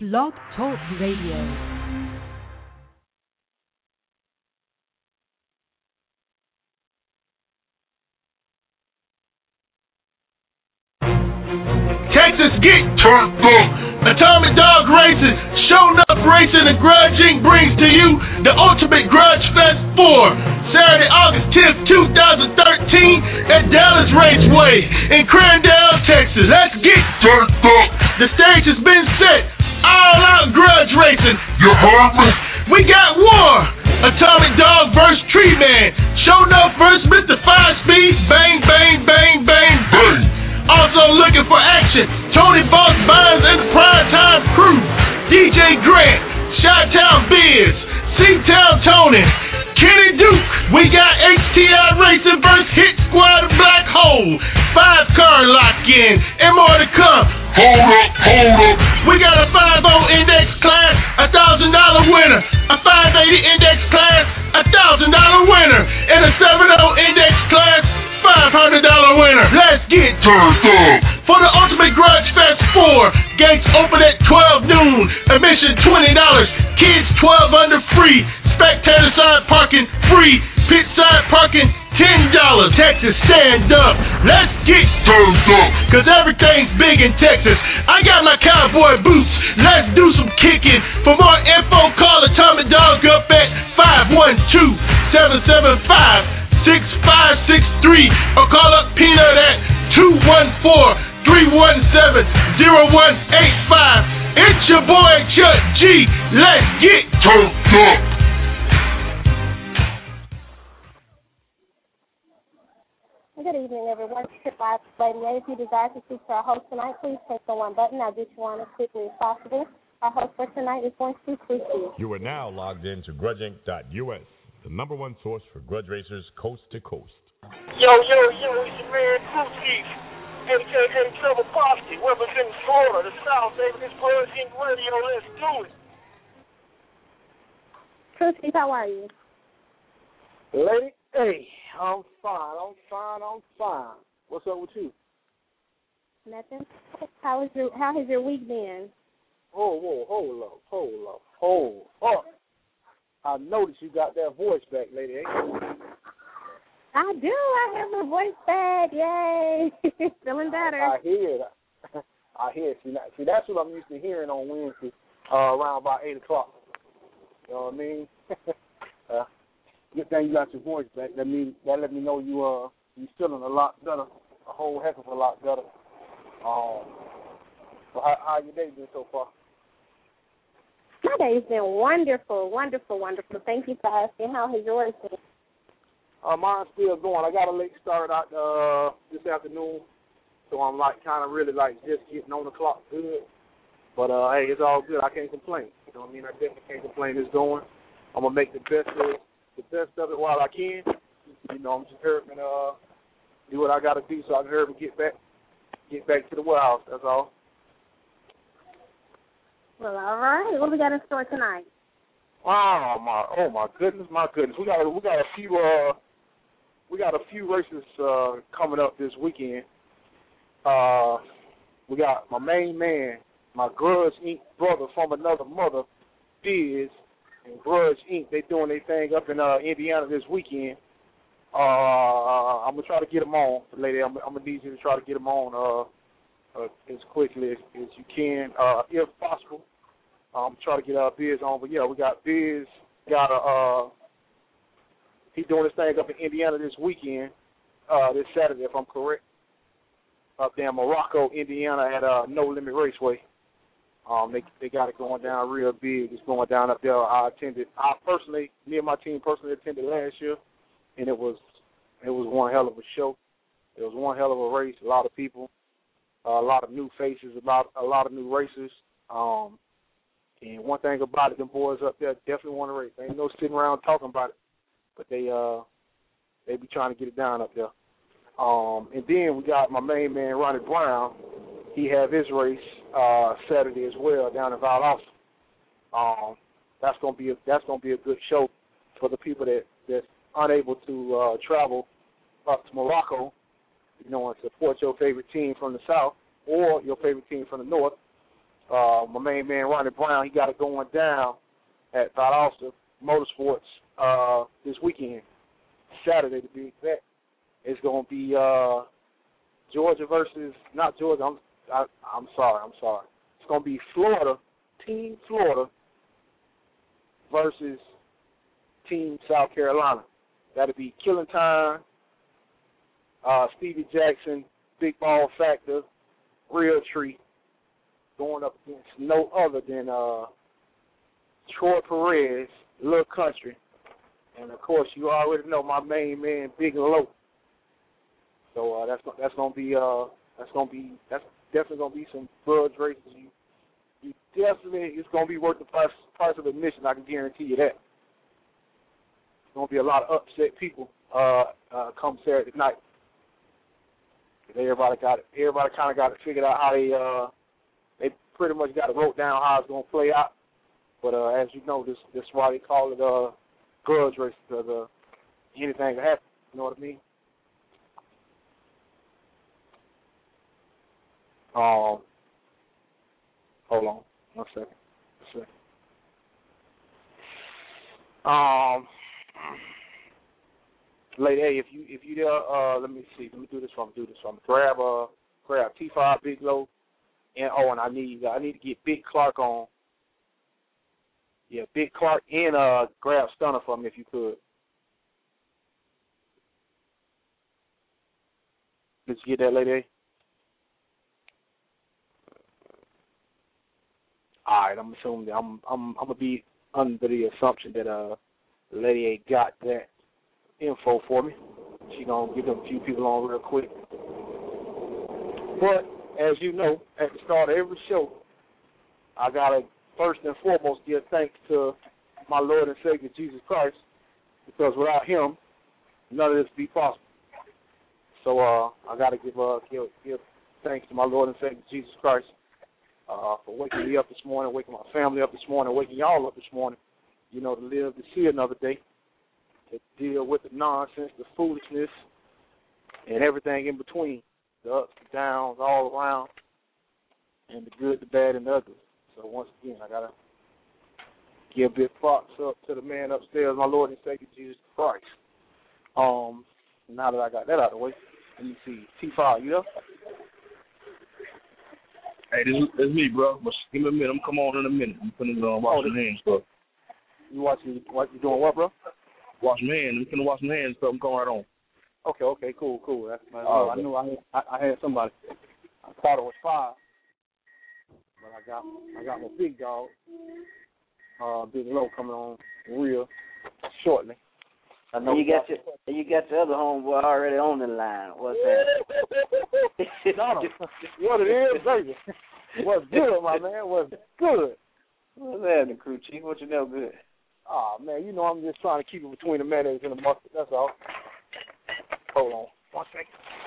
Blog Talk Radio. Texas get turned up. Atomic Dog Racing, Shown Up Racing and Grudge Inc. brings to you the Ultimate Grudge Fest 4, Saturday, August 10th, 2013 at Dallas Raceway in Crandall, Texas. Let's get turned up. The stage has been set. All out grudge racing. You heard me? We got war. Atomic Dog vs. Tree Man. Shown Up vs. Mr. 5-Speed. Bang, bang, bang, bang, bang. Also looking for action, Tony Boss Bynes and the Primetime Crew, DJ Grant, Chi-Town Biz, C-Town Tony, Kenny Duke. We got HTI Racing vs. Hit Squad Black Hole, 5-car lock-in, and more to come. Hold up. We got a 5-0 index class, $1,000 winner, a 580 index class, $1,000 winner, and a 7-0 index class, $500 winner. Let's get turned up. For the Ultimate Grudge Fest 4, gates open at 12 noon. Admission $20. Kids 12 under free. Spectator side parking free. Pit side parking $10. Texas, stand up. Let's get turned up. Cause everything's big in Texas. I got my cowboy boots. Let's do some kicking. For more info, call Atomic Dog up at 512-775-6563 or call up Peanut at 214-317-0185. It's your boy Chuck G. Let's get turned up. Good evening, everyone. Trip Live Radio. If you desire to speak to our host tonight, please press the one button. I'll get you on as quickly as possible. Our host for tonight is going to speak to you. You are now logged into grudgeinc.us, the number one source for grudge racers coast to coast. Yo, it's your man Kruski, a.k.a. Trevor Posse, representing Florida, the South, baby. This Grudge Inc. Radio, let's do it. Kruski, how are you? Lady, hey, I'm fine. What's up with you? Nothing. How has your week been? Hold up. I noticed you got that voice back, lady. Ain't you? I do. I have my voice back. Yay. Feeling better. I hear it. See, that's what I'm used to hearing on Wednesday around about 8 o'clock. You know what I mean? Good thing you got your voice back. That let me know you feeling a lot better, a whole heck of a lot better. So how your day been so far? My day's been wonderful. Thank you for asking. How has yours been? Mine's still going. I got a late start out this afternoon, so I'm kind of really just getting on the clock good. But hey, it's all good. I can't complain. You know what I mean? I definitely can't complain. It's going. I'm gonna make the best of it while I can. You know, I'm just hurting do what I got to do so I can hurry and get back to the warehouse. That's all. Well, all right. What we got in store tonight? Oh my goodness. We got a few races coming up this weekend. We got my main man, my Grudge Inc. brother from another mother, Biz, and Grudge Inc. They doing their thing up in Indiana this weekend. I'm gonna try to get them on, lady. I'm gonna need you to try to get them on as quickly as you can, if possible. Try to get Biz on, but yeah, we got Biz. He's doing his thing up in Indiana this weekend, this Saturday, if I'm correct, up there in Morocco, Indiana, at No Limit Raceway. They got it going down real big. It's going down up there. Me and my team personally attended last year, and it was one hell of a show. It was one hell of a race. A lot of people, a lot of new faces, a lot of new racers. And one thing about it, them boys up there definitely want to race. They ain't no sitting around talking about it, but they be trying to get it down up there. And then we got my main man Ronnie Brown. He have his race Saturday as well down in Valdosta. That's gonna be a good show for the people that's unable to travel up to Morocco, you know, and support your favorite team from the south or your favorite team from the north. My main man Ronnie Brown, he got it going down at Valdosta Motorsports this weekend, Saturday to be exact. It's going to be Georgia versus, not Georgia, I'm sorry. It's going to be Florida, Team Florida versus Team South Carolina. That'll be Killing Time, Stevie Jackson, Big Ball Factor, Real Tree, going up against no other than Troy Perez, Lil Country, and of course you already know my main man Big Low. So that's definitely gonna be some grudge races. You definitely, it's gonna be worth the price of admission. I can guarantee you that. There's gonna be a lot of upset people come Saturday night. Everybody kind of got it figured out how they pretty much got it wrote down how it's gonna play out. But as you know, this is why they call it grudge race, because anything can happen. You know what I mean? Hold on, 1 second. Lady A, if you there, let me see. Let me do this from. Grab T5 Big Low, and I need to get Big Clark on. Yeah, Big Clark, and grab Stunner for me if you could. Did you get that, Lady A? All right, I'm assuming that I'm gonna be under the assumption that Lady A got that info for me. She gonna give them a few people on real quick. But as you know, at the start of every show, I gotta first and foremost give thanks to my Lord and Savior Jesus Christ, because without Him, none of this would be possible. So I gotta give thanks to my Lord and Savior Jesus Christ for waking me up this morning, waking my family up this morning, waking y'all up this morning, to live to see another day, to deal with the nonsense, the foolishness, and everything in between, the ups, the downs, all around, and the good, the bad, and the ugly. So once again, I got to give big props up to the man upstairs, my Lord and Savior, Jesus Christ. Now that I got that out of the way, let me see. T5, you there? Hey, this is me, bro. Give me a minute. I'm come on in a minute. I'm finna wash my hands, bro. You doing what, bro? Wash my hands. I'm finna wash my hands, so I'm coming right on. Okay, cool. That's I knew I had somebody. I thought it was 5, but I got my big dog, Big Low, coming on real shortly. I know you got your other homeboy already on the line. What's that? What it is, baby? What's good, my man? What's good? What's happening, crew chief? What you know good? Oh, man, I'm just trying to keep it between the mayonnaise and the mustard. That's all. Hold on 1 second.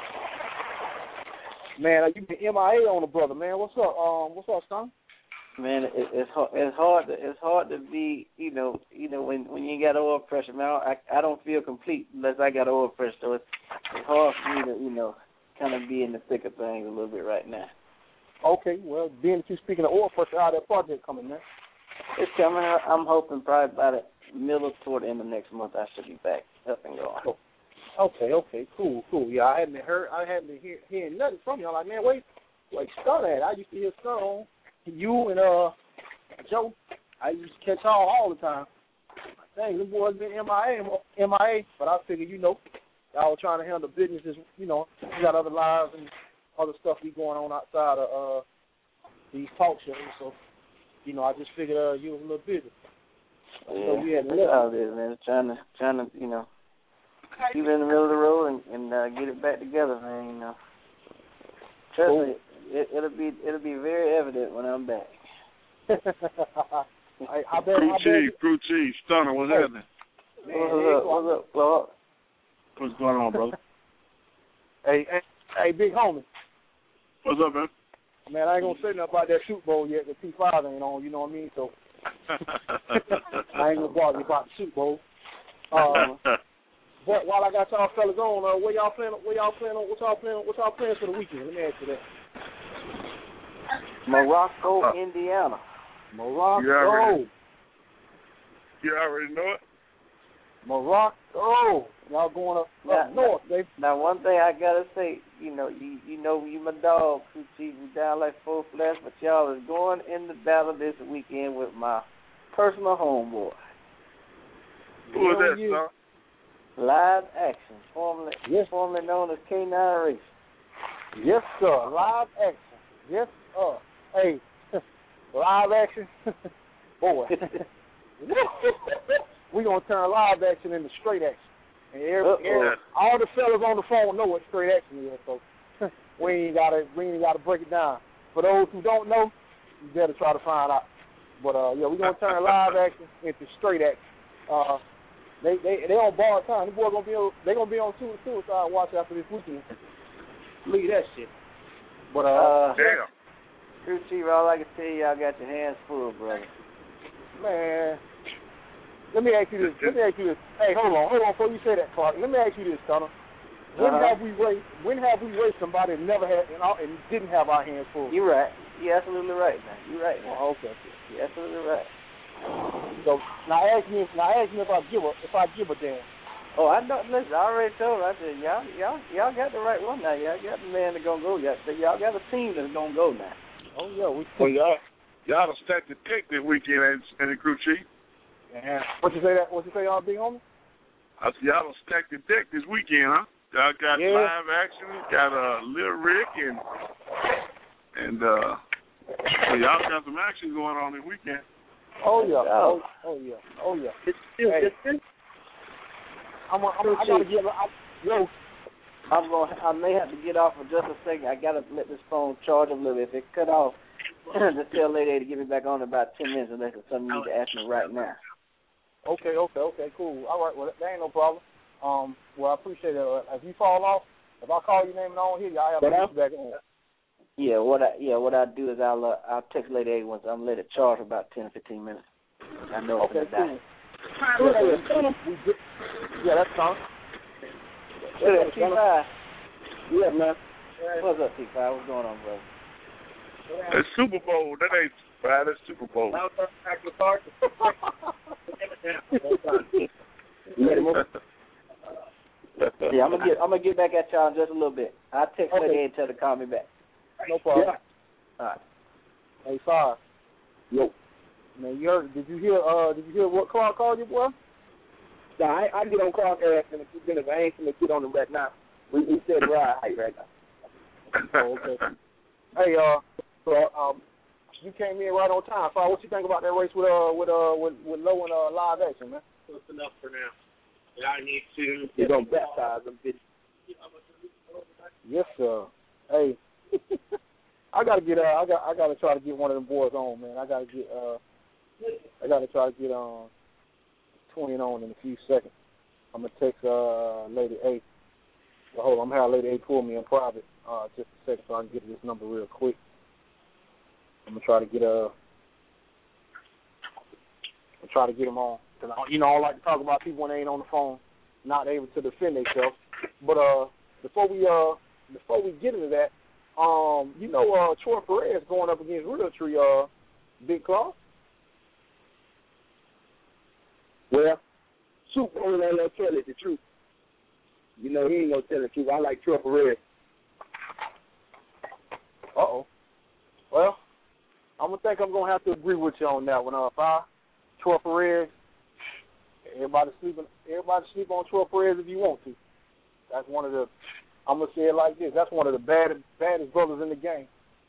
Man, you been MIA on the brother, man. What's up, son? Man, it's hard to be, when you ain't got oil pressure, man. I don't feel complete unless I got oil pressure. So it's hard for me to, kind of be in the thick of things a little bit right now. Okay, well, being that you're speaking of oil pressure, how that project coming, man? It's coming. I'm hoping probably by the middle toward the end of next month I should be back up and going. Okay, cool. Yeah, I hadn't been hearing nothing from y'all. Like, man, wait, Stun at? I used to hear Stun on. You and Joe, I used to catch all the time. Dang, them boys been MIA, but I figured, y'all were trying to handle businesses, you got other lives and other stuff be going on outside of these talk shows, so, I just figured you was a little busy. Yeah, so we had all this, man, trying to, keep it in the middle of the road and get it back together, man, Trust me, it'll be very evident when I'm back. Crew chief, Stunner, what's happening? What's up, Clark? What's going on, brother? Hey, big homie. What's up, man? Man, I ain't gonna say nothing about that Super Bowl yet. The T5 ain't on, you know what I mean? So I ain't gonna bother you about the Super Bowl. But while I got y'all fellas on, what y'all playing for the weekend? Let me ask you that. Morocco, Indiana. Morocco. You already know it. Morocco. Y'all going up north, baby. Now, one thing I gotta say, you know you my dog, Crew Chief, you down like full flesh, but y'all is going in the battle this weekend with my personal homeboy. Who is that, son? Live Action, formerly known as K9 Racing. Yes, sir. Live Action. Yes, sir. Hey, Live Action. Boy. We're going to turn Live Action into straight action. And all the fellas on the phone know what straight action is, so we ain't gotta break it down. For those who don't know, you better try to find out. But we're gonna turn Live Action into straight action. They on bar time. The boys gonna be on Suicide Watch after this weekend. Leave that shit. But damn. Crew Chief, all I can tell you, y'all got your hands full, brother. Man. Let me ask you this. Hey, hold on before you say that, Clark. Let me ask you this, Connor. When have we raced somebody that never had and didn't have our hands full? You're right. You're absolutely right, man. You're right. Man. Oh, okay. You're absolutely right. So now ask me if I give a damn. Oh, I know. Listen, I already told her. I said y'all got the right one now. Y'all got the man that's gonna go. Y'all got a team that's gonna go now. Oh yeah, y'all done stacked the deck this weekend, and the Crew Chief. Yeah. What you say, y'all big homie? I said y'all done stacked the deck this weekend, huh? Y'all got Live Action, got Lil Rick, and so y'all got some action going on this weekend. Oh yeah. I may have to get off for just a second. I gotta let this phone charge a little bit. If it cut off, just tell Lady A to get me back on in about 10 minutes unless there's something you need to ask me right now. Okay, cool. All right, well, that ain't no problem. Well, I appreciate it. If you fall off, if I call your name and I don't hear you, I'll have to get you back on. Yeah, what I do is I'll text Lady A once. I'm gonna let it charge for about 10 or 15 minutes. I know it's gonna die. Yeah, that's fine. What's up, T5? Yeah, man. What's up, T5? What's going on, brother? It's Super Bowl. That ain't Friday. It's Super Bowl. Yeah, I'm gonna get back at y'all in just a little bit. I'll text Lady A and tell her to call me back. No problem. Yeah. All right. Hey, Fire. Yo. Man, did you hear what Clark called you, boy? Nah, I get on Clark ass in a few minutes. I ain't gonna get on him right now. We said right now. Oh, okay. Hey, you came in right on time. Fire, what you think about that race with Low and Live Action, man? Close enough for now. And I need to. You're gonna baptize them, bitch. Yes, sir. Hey, I gotta try to get one of them boys on, man. I gotta try to get 20 on in a few seconds. I'm gonna text Lady A. Well, hold on, I'm gonna have Lady A pull me in private just a second so I can get this number real quick. I'm gonna try to get him on. Cause I don't like to talk about people when they ain't on the phone, not able to defend themselves. But before we get into that, Troy Perez going up against Realtree, Big Claw. Well, Soup only ain't gonna tell it the truth. He ain't gonna tell the truth. I like Troy Perez. Uh-oh. Well, I'm gonna have to agree with you on that one. Troy Perez. Everybody sleep on Troy Perez if you want to. That's one of the. I'm gonna say it like this. That's one of the baddest brothers in the game.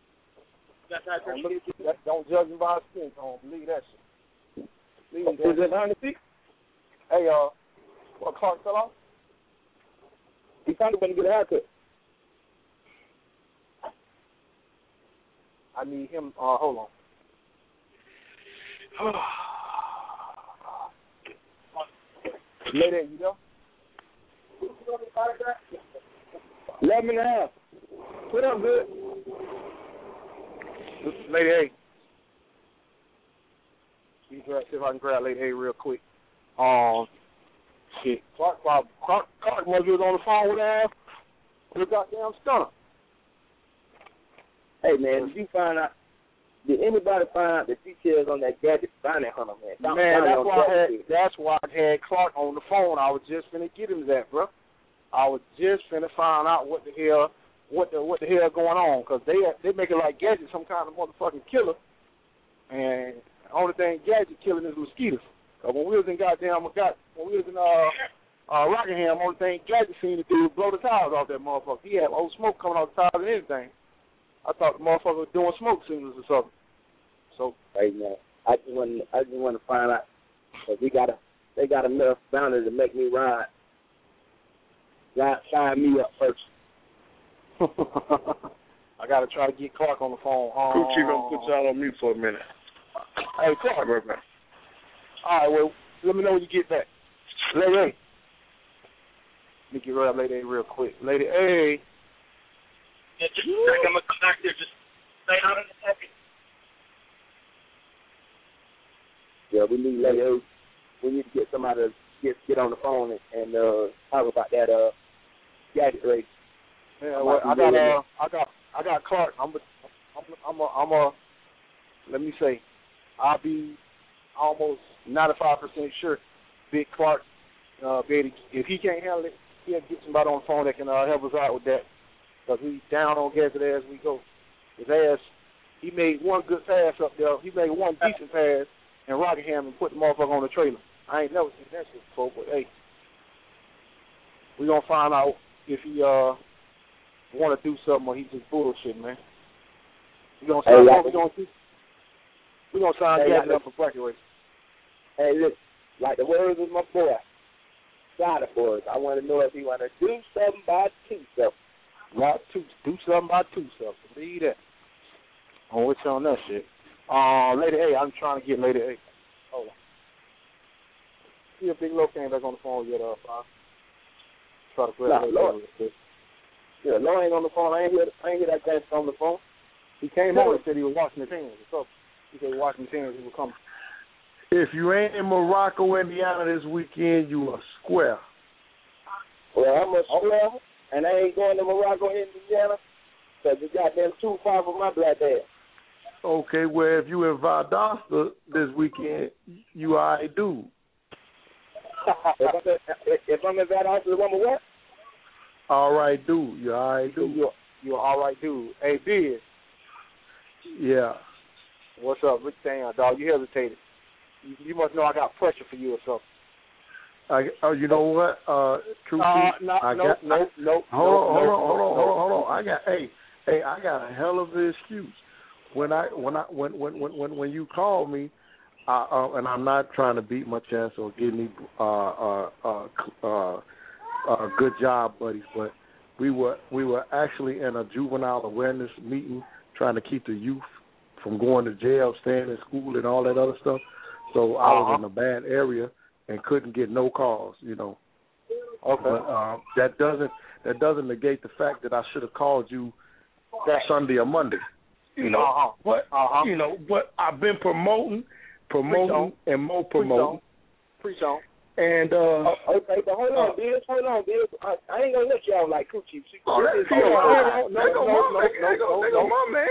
Don't judge him by his skin tone. Believe that shit. Is it 96? Hey, what Clark fell off? He probably gonna get a haircut. I need him. Hold on. Lady, you go? 11.5. Put up good. Lady A. See if I can grab Lady A real quick. Shit. Clark must be on the phone with the goddamn stunner. Hey, man, did you find out? Did anybody find out the details on that Gadget bounty hunter, man? That's why I had Clark on the phone. I was just finna get him that, bro. I was just finna find out what the hell going on, because they make it like Gadget some kind of motherfucking killer, and the only thing Gadget killing is mosquitoes. When we was in Rockingham, only thing Gadget seemed to do was blow the tires off that motherfucker. He had old smoke coming off the tires and everything. I thought the motherfucker was doing smoke signals or something. So, hey man, I just want to find out, because they got enough bounty to make me ride. Sign me up first. I gotta try to get Clark on the phone. Coochie, gonna put y'all on mute for a minute. Hey, Clark. Right back. All right, well, let me know when you get back. Lady A. Let me get rid of Lady A real quick. Lady A. Yeah, just a second. I'm going to come back there. Just stay out in a second. Yeah, we need Lady A. We need to get somebody to get on the phone and talk about that Gadget race. Yeah, well, I got Clark. Let me say, I'll be almost 95% sure Big Clark, if he can't handle it, he'll get somebody on the phone that can help us out with that. Because we down on Gadget as we go. His ass, he made one good pass up there. He made one decent pass in Rockingham and put the motherfucker on the trailer. I ain't never seen that shit before, but hey, we gonna find out if he want to do something or he just bullshit, man. We gonna sign Gadget up for bracket race. Hey, look, like the words of my boy, Sada Boys, I want to know if he want to do something by himself. Not do something by himself. Believe that. I'm with you on that shit. Lady A, I'm trying to get Lady A. Hold on. See if Big Low came back on the phone yet, try to grab Lady A real quick. Yeah, Low ain't on the phone. I ain't hear that guy on the phone. He came over and said he was watching the teams. So he said he was watching the teams. He was coming. If you ain't in Morocco, Indiana this weekend, you are square. Well, I'm a square, and I ain't going to Morocco, Indiana, because it's goddamn too far from my black ass. Okay, well, if you in Valdosta this weekend, you all right, dude. If I'm in Valdosta, I'm a what? All right, dude. You all right, dude. You're all right, dude. Hey, Biz. Yeah. What's up? Rick Dang, dog, you hesitated. You must know I got pressure for you or something. You know what? True. No. Hold on. I got a hell of an excuse. When you call me, and I'm not trying to beat my chest or give me good job buddies, but we were actually in a juvenile awareness meeting trying to keep the youth from going to jail, staying in school, and all that other stuff. So I was in a bad area and couldn't get no calls, you know. Okay. But that doesn't negate the fact that I should have called you Sunday or Monday, you know. But you know, but I've been promoting and more promoting. Preach on. And okay, but hold on, Biz. I ain't gonna let y'all like Coochie. No, my man.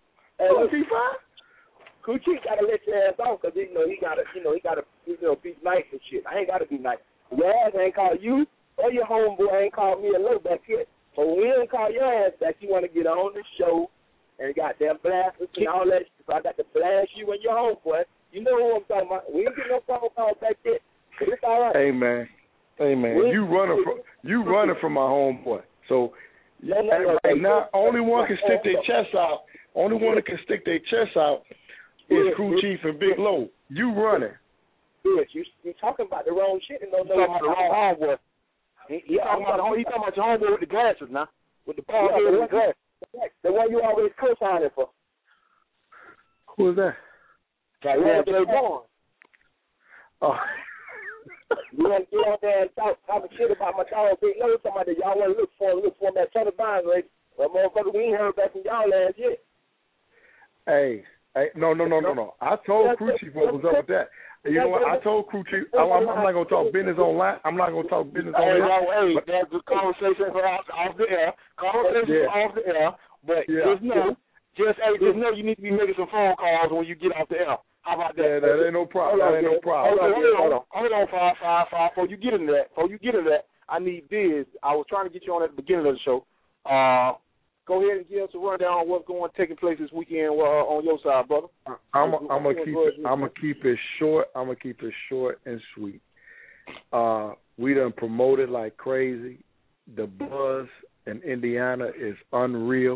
Coochie gotta let your ass off because he gotta be nice and shit. I ain't gotta be nice. Your ass ain't called you or your homeboy ain't called me a little back here. So we ain't call your ass that you want to get on the show and goddamn blast us and all that shit. So I got to blast you and your homeboy. You know who I'm talking about. We ain't getting no phone calls back there. It's all right. Hey man. You running from my homeboy. So right now, only one can stick their chest out. Only one that can stick their chest out is Crew Chief and Big Low. You running. Good. You talking about the wrong shit and don't know about the wrong homeboy. He talking about your homeboy with the glasses now. With the bald head and the glasses. The one you always co-signing for. Who is that? Yeah, Jay Bourne. Oh. You want to get out there and talk shit about my dog Big Low, somebody that y'all want to look for him at Southern Vines race. Well, motherfucker, we ain't heard back from y'all last yet. Hey, no. I told Crew Chief what was up with that. You know what? I told Crew Chief I'm not going to talk business online. I'm not going to talk business on air. That's a conversation off the air. Off the air. But just know Just know you need to be making some phone calls when you get off the air. How about that? Yeah, that ain't no problem. Hold on, 555. Before you get into that, I need Biz. I was trying to get you on at the beginning of the show. Go ahead and give us a rundown on what's taking place this weekend on your side, brother. I'm gonna keep it short. I'm gonna keep it short and sweet. We done promoted like crazy. The buzz in Indiana is unreal.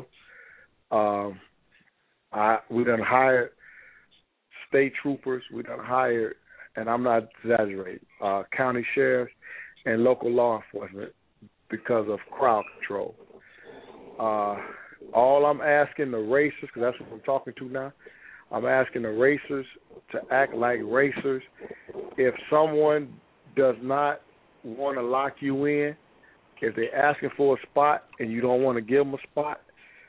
We done hired state troopers. We done hired, and I'm not exaggerating, county sheriffs and local law enforcement because of crowd control. All I'm asking the racers, because that's what I'm talking to now, I'm asking the racers to act like racers. If someone does not want to lock you in, if they're asking for a spot and you don't want to give them a spot,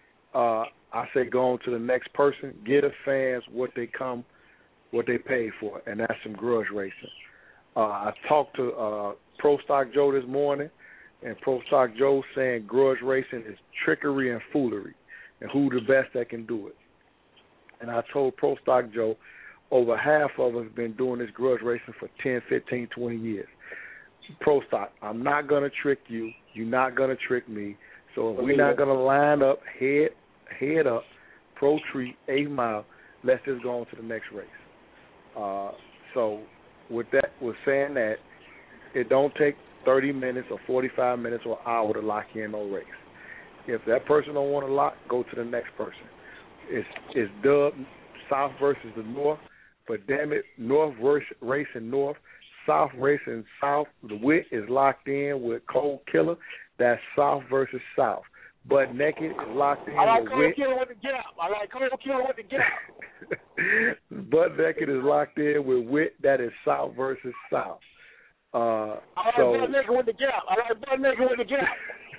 I say go on to the next person. Get the fans what they pay for, and that's some grudge racing. I talked to Pro Stock Joe this morning, and Pro Stock Joe saying grudge racing is trickery and foolery, and who the best that can do it. And I told Pro Stock Joe over half of us have been doing this grudge racing for 10, 15, 20 years. Pro Stock, I'm not going to trick you. You're not going to trick me. So if we're not going to line up head up, pro treat, 8 mile, let's just go on to the next race. So with saying that, it don't take 30 minutes or 45 minutes or an hour to lock in no race. If that person don't want to lock, go to the next person. It's dubbed South versus the North, but damn it, North racing North, South racing South. The wit is locked in with Cold Killer. That's South versus South. Butt Naked is locked in with Wit. I like Cold Killer with the gap. Butt Naked is locked in with Wit. That is South versus South. I like Butt Naked with the gap.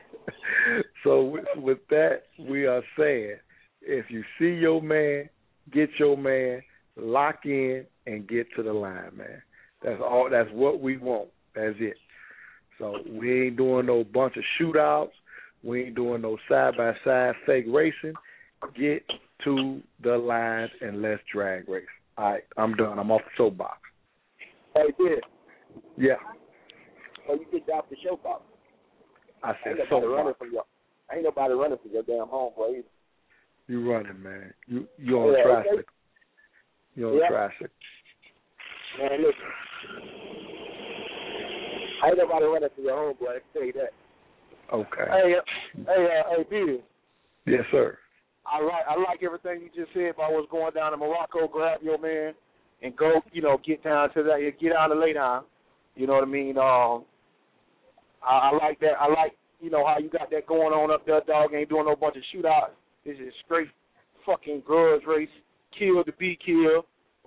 So with that, we are saying, if you see your man, get your man, lock in, and get to the line, man. That's all. That's what we want. That's it. So we ain't doing no bunch of shootouts. We ain't doing no side-by-side fake racing. Get to the lines and let's drag race. All right, I'm done. I'm off the soapbox. Hey, Bill. Yeah. Oh, you kicked off the soapbox. I said soapbox. Ain't nobody running for your damn homeboy either. You running, man. You on traffic. Okay. You on traffic. Man, listen. Ain't nobody running for your homeboy, I can tell you that. Okay. Hey, Bill. Yes, sir. I like everything you just said about what's going down in Morocco. Grab your man and go, get down to that. Get down to lay down. You know what I mean? I like that. I like, how you got that going on up there, dog. Ain't doing no bunch of shootouts. This is straight fucking grudge race. Kill to be killed,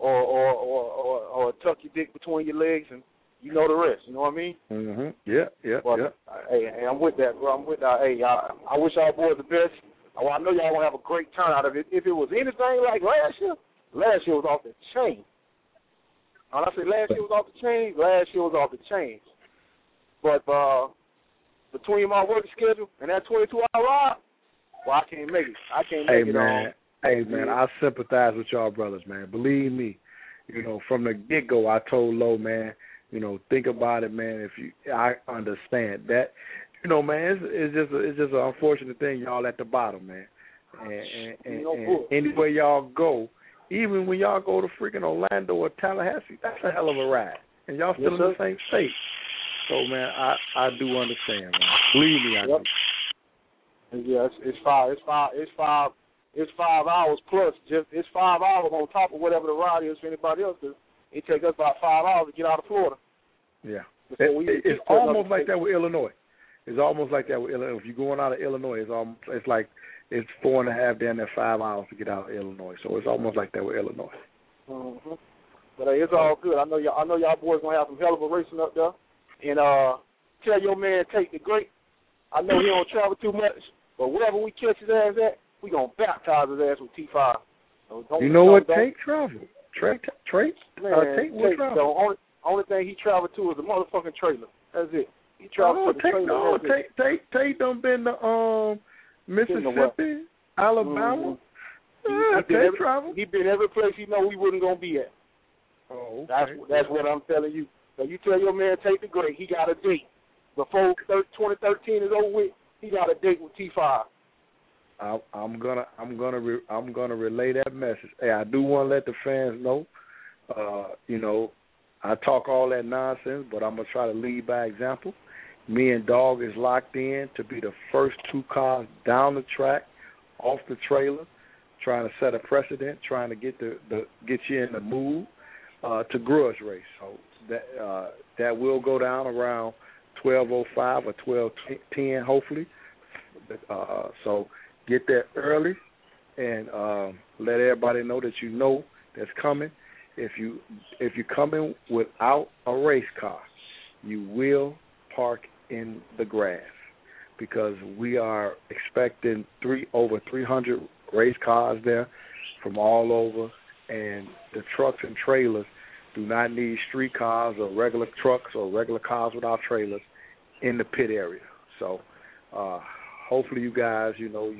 or tuck your dick between your legs, and you know the rest. You know what I mean? Mm-hmm. Yeah. Hey, I'm with that, bro. I'm with that. Hey, I wish y'all boys the best. I know y'all gonna have a great turnout of it. If it was anything like last year was off the chain. When I say last year was off the chain. But between my work schedule and that 22-hour ride, well, I can't make it. Hey, man, I sympathize with y'all brothers, man. Believe me, from the get-go, I told Lo, man, think about it, man. I understand that, man. It's just an unfortunate thing, y'all at the bottom, man. And anywhere y'all go, even when y'all go to freaking Orlando or Tallahassee, that's a hell of a ride, and y'all still in the same state. So, man, I do understand, man. Believe me, I do. Yeah, it's 5 hours plus. It's 5 hours on top of whatever the ride is for anybody else. Cause it takes us about 5 hours to get out of Florida. Yeah, it's almost like that with Illinois. It's almost like that with Illinois. If you're going out of Illinois, it's like it's 4.5 down there, 5 hours to get out of Illinois. So it's almost like that with Illinois. Mm-hmm. But it's all good. I know y'all boys gonna have some hell of a racing up there. And tell your man Tate the Great. I know he don't travel too much, but wherever we catch his ass at, we gonna baptize his ass with T5. So Tate traveled. Tate will travel. The only thing he traveled to is a motherfucking trailer. That's it. He traveled to the trailer. Tate done been to Mississippi, Alabama. He been every place he know we wasn't gonna be at. Oh, okay. That's what I'm telling you. So you tell your man take the grade. He got a date before 2013 is over with. He got a date with T5. I'm gonna relay that message. Hey, I do want to let the fans know. I talk all that nonsense, but I'm gonna try to lead by example. Me and Dog is locked in to be the first 2 cars down the track, off the trailer, trying to set a precedent, trying to get you in the mood to grudge race. So that will go down around 12:05 or 12:10, hopefully. So get there early and let everybody know that you know that's coming. If you're coming without a race car, you will park in the grass because we are expecting over 300 race cars there from all over, and the trucks and trailers do not need street cars or regular trucks or regular cars without trailers in the pit area. So hopefully you guys,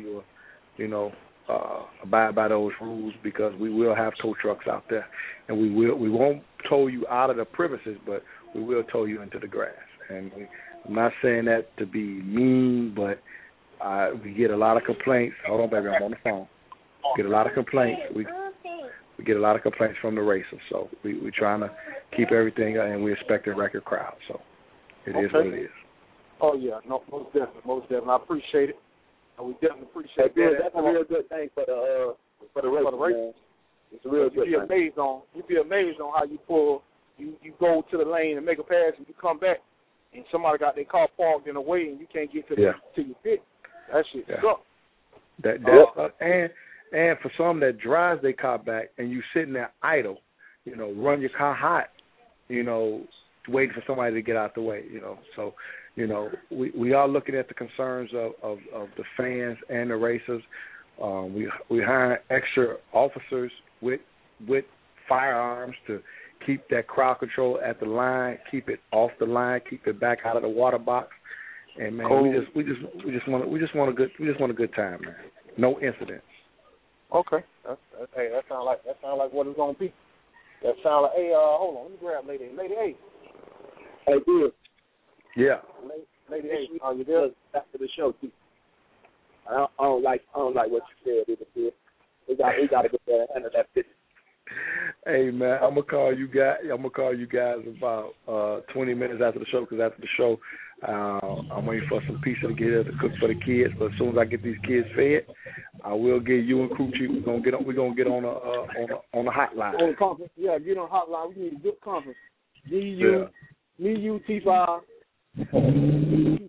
abide by those rules because we will have tow trucks out there, and we won't tow you out of the premises, but we will tow you into the grass. And I'm not saying that to be mean, but we get a lot of complaints. Hold on, baby, I'm on the phone. We get a lot of complaints. We get a lot of complaints from the racers, so we're trying to keep everything, and we expect a record crowd. So it is what it is. Oh yeah, no, most definitely. I appreciate it. We definitely appreciate that. That's a real good thing for the race. It's a real good thing. You'd be amazed on how you pull. You go to the lane and make a pass, and you come back, and somebody got their car parked in a way, and you can't get to your pit. That shit sucks. And for some that drives their car back, and you sitting there idle, run your car hot, waiting for somebody to get out the way, So, we are looking at the concerns of the fans and the racers. We hire extra officers with firearms to keep that crowd control at the line, keep it off the line, keep it back out of the water box. And man, we just want a good time, man. No incidents. Okay, that sounds like what it's gonna be. That sounds like hold on, let me grab Lady A. Hey, dude. Yeah. Lady A, are you there? After the show, too. I don't like what you said. We got to get there and handle that business. Hey man, I'm gonna call you guys about 20 minutes after the show, because after the show, I'm waiting for some pizza to get here to cook for the kids. But as soon as I get these kids fed, I will get you and Crew Chief. We're gonna get on the hotline. On the conference, yeah, get on the hotline. We need a good conference. Me, you, T5, and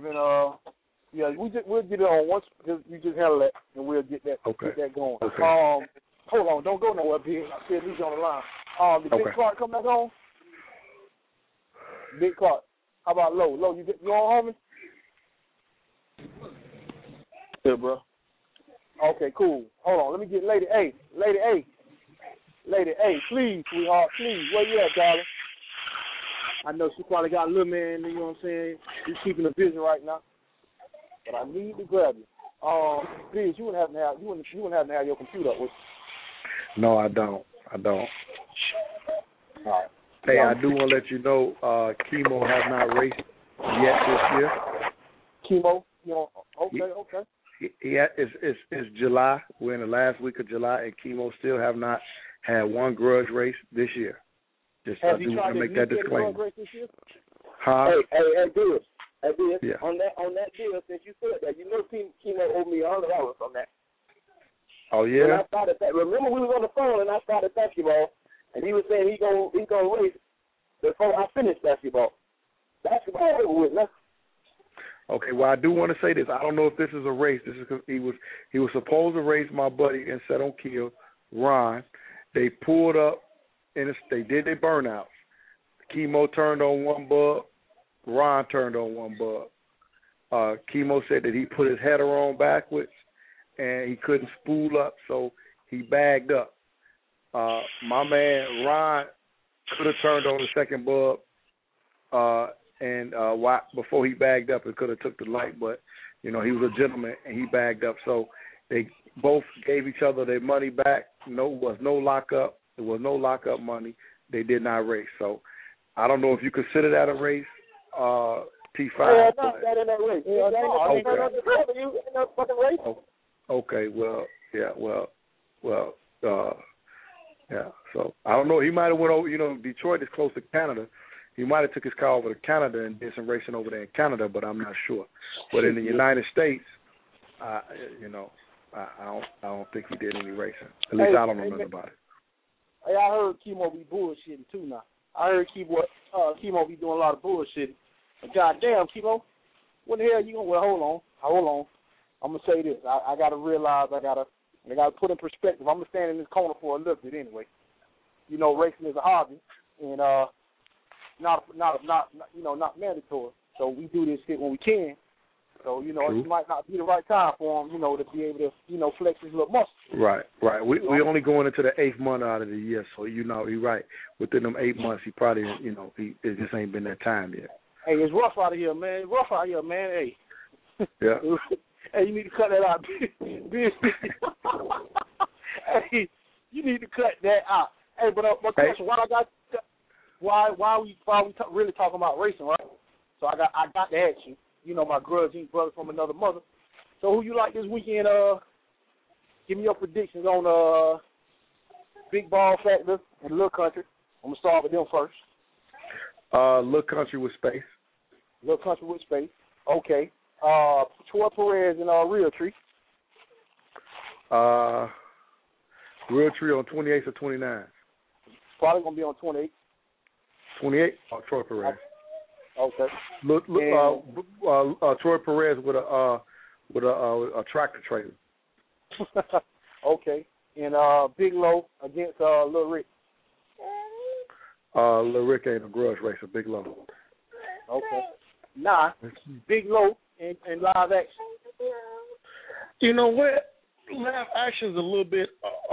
we'll get it on once. You just handle that, and we'll get that going. Okay. Hold on, don't go nowhere, Big. I said he's on the line. Did Big Clark come back on? Big Clark. How about Low? Low, you on, homie? Yeah, bro. Okay, cool. Hold on, let me get Lady A. Lady A, please, sweetheart, please. Where you at, darling? I know she probably got a little man, you know what I'm saying? He's keeping her busy right now. But I need to grab you. Please, you wouldn't have to have your computer up with you. No, I don't. All right. Hey, I do want to let you know, Chemo has not raced yet this year. Chemo? Okay. It's July. We're in the last week of July, and Chemo still have not had one grudge race this year. Just I do want to make that disclaimer. Huh? Hey, Bill. Yeah. On that deal, since you said that, Chemo owed me $100 on that. Oh yeah. When I started remember we was on the phone and I started basketball, and he was saying he gonna race before I finished basketball. Basketball over with now. Okay, well I do want to say this. I don't know if this is a race. This is because he was supposed to race my buddy and set on kill, Ron. They pulled up and they did their burnouts. Chemo turned on one bug. Ron turned on one bug. Chemo said that he put his header on backwards and he couldn't spool up, so he bagged up. My man Ron could have turned on the second bug, and before he bagged up, it could have took the light, but he was a gentleman and he bagged up. So They both gave each other their money back. Was no lockup. There was no lockup money. They did not race. So I don't know if you consider that a race, T5. Yeah, not that in that race. Okay. Yeah. So I don't know. He might have went over. Detroit is close to Canada. He might have took his car over to Canada and did some racing over there in Canada, but I'm not sure. But in the United States, I don't think he did any racing. At least I don't know nothing about it. Hey, I heard Kimo be bullshitting too now. I heard Kimo be doing a lot of bullshitting. But goddamn, Kimo, what the hell you gonna? Well, hold on. I'm gonna say this. I gotta realize I gotta put in perspective. I'm gonna stand in this corner for a little bit anyway. Racing is a hobby and not mandatory. So we do this shit when we can. So, it might not be the right time for him, to be able to, flex his little muscle. Right. We only going into the 8th month out of the year, so you're right. Within them 8 months, he probably, it just ain't been that time yet. Hey, it's rough out of here, man. Hey. Yeah. Hey, you need to cut that out. Hey, you need to cut that out. Hey, but question, why we really talking about racing, right? So I got to ask you. My grudge ain't brother from another mother. So who you like this weekend? Give me your predictions on Big Ball Factor and Little Country. I'm going to start with them first. Little Country with Space. Little Country with Space. Okay. Troy Perez and Realtree. Realtree on 28th or 29th? Probably going to be on 28th. 28th? Troy Perez. Okay. Troy Perez with a tractor trailer. Okay. And Big Low against Lil Rick. Lil Rick ain't a grudge racer. Big Low. Okay. Nah. Big Low and live action. You know what? Live action's a little bit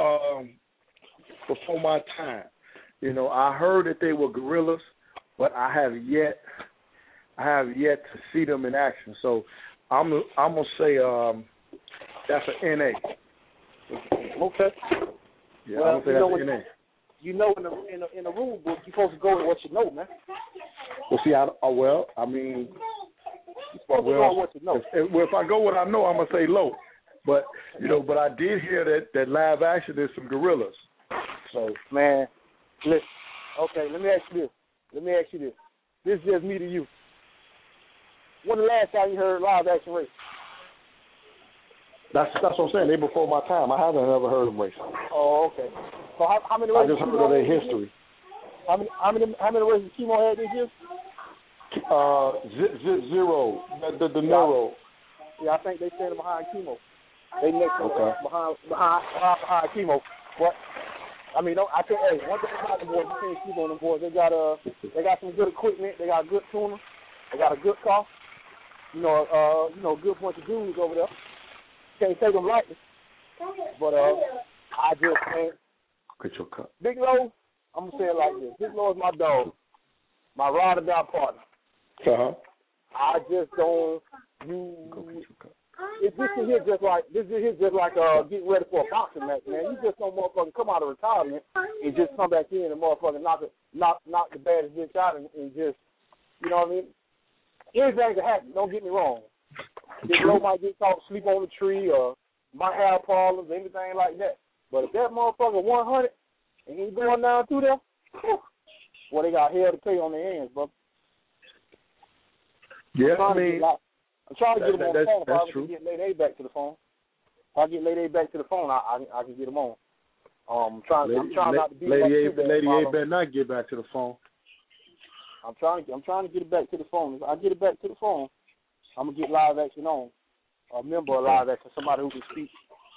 before my time. I heard that they were gorillas, but I have yet to see them in action. So I'm gonna say that's an NA. Okay. Yeah, I'm gonna say that's an NA. In the rule book, you're supposed to go with what you know, man. Well, see, you're supposed to go with what you know. If I go what I know, I'm gonna say low. But but I did hear that live action there's some gorillas. So man, listen. Okay, let me ask you this. This is just me to you. When the last time you heard live action race? That's what I'm saying. They before my time. I haven't ever heard them race. Oh, okay. So how many races? I just heard of their history. How many races Kimo had this year? Zero. The Nero. Yeah, I think they stand behind Kimo. They next behind Kimo. But I mean, I think one thing about the boys, you can't sleep on them boys. They got some good equipment. They got good tuner. They got a good car. Good bunch of dudes over there. Can't take them lightly. But I just think get your cup. Big Low, I'm gonna say it like this. Big Low is my dog, my ride or die partner. I just don't this is here just like getting ready for a boxing match, man. You just don't motherfucking come out of retirement and just come back in and motherfucking knock the baddest bitch out and just, you know what I mean? Anything can happen. Don't get me wrong. Big Low might get caught sleep on the tree or might have problems, anything like that. But if that motherfucker 100 and he's going down through there, well, they got hell to pay on their hands, bro. Yeah, I'm trying to get him on the phone. If I true. can get Lady A back to the phone. If I get Lady A back to the phone, I can get him on. I'm trying not to be Lady A better not get back to the phone. I'm trying to get it back to the phone. If I get it back to the phone, I'm gonna get live action on. A member of live action, somebody who can speak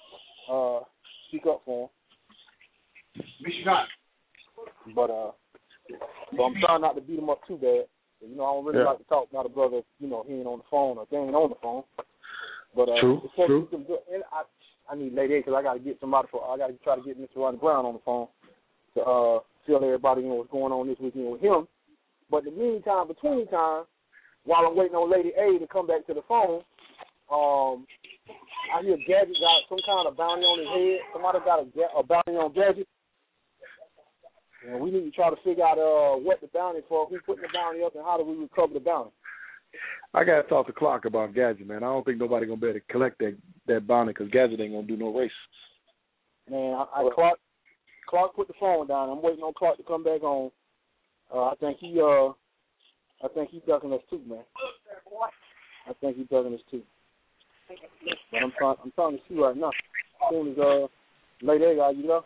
up for him. But so I'm trying not to beat him up too bad. I don't really like to talk about a brother, he ain't on the phone or they ain't on the phone. But true. And I need Lady A because I got to get somebody I got to try to get Mr. Ronnie Brown on the phone to tell everybody what's going on this weekend with him. But in the meantime, between time, while I'm waiting on Lady A to come back to the phone, I hear Gadget got some kind of bounty on his head. Somebody got a bounty on Gadget. And we need to try to figure out what the bounty for, who putting the bounty up, and how do we recover the bounty. I got to talk to Clark about Gadget, man. I don't think nobody going to be able to collect that bounty because Gadget ain't going to do no race. Man, Clark put the phone down. I'm waiting on Clark to come back on. I think he ducking us too, man. I think he's ducking us too. But I'm trying to see right now. As soon as Lady A, you know?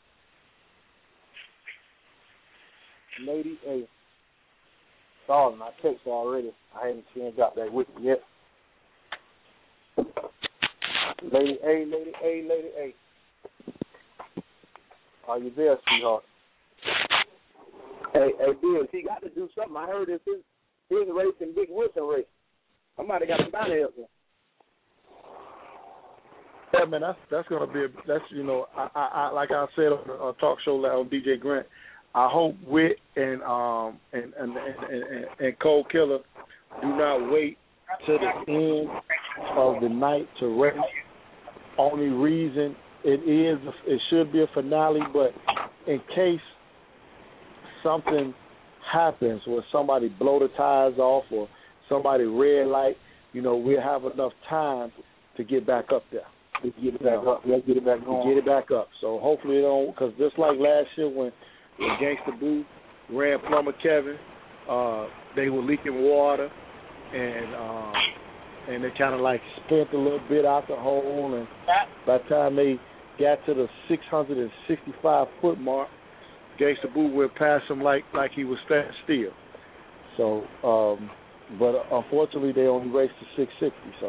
Lady A. Darling, I text her already. I haven't seen got that with me yet. Lady A. Are you there, sweetheart? Hey, Bill, he got to do something. I heard it's his race and Big Wilson race. Somebody got to find it. Yeah, man, that's gonna be I like I said on a talk show on DJ Grant. I hope Witt and Cold Killer do not wait to the end of the night to race. Only reason it should be a finale, but in case something happens where somebody blow the tires off or somebody red light, we'll have enough time to get back up there. Let's get it back up. Let's get it back going. Get it back up. So hopefully it don't, because just like last year when Gangsta Boo ran Plumber Kevin, they were leaking water, and they kind of like spent a little bit out the hole, and by the time they got to the 665-foot mark, Gangsta Boo went past him like he was standing still. So, but unfortunately they only raced to 660. So,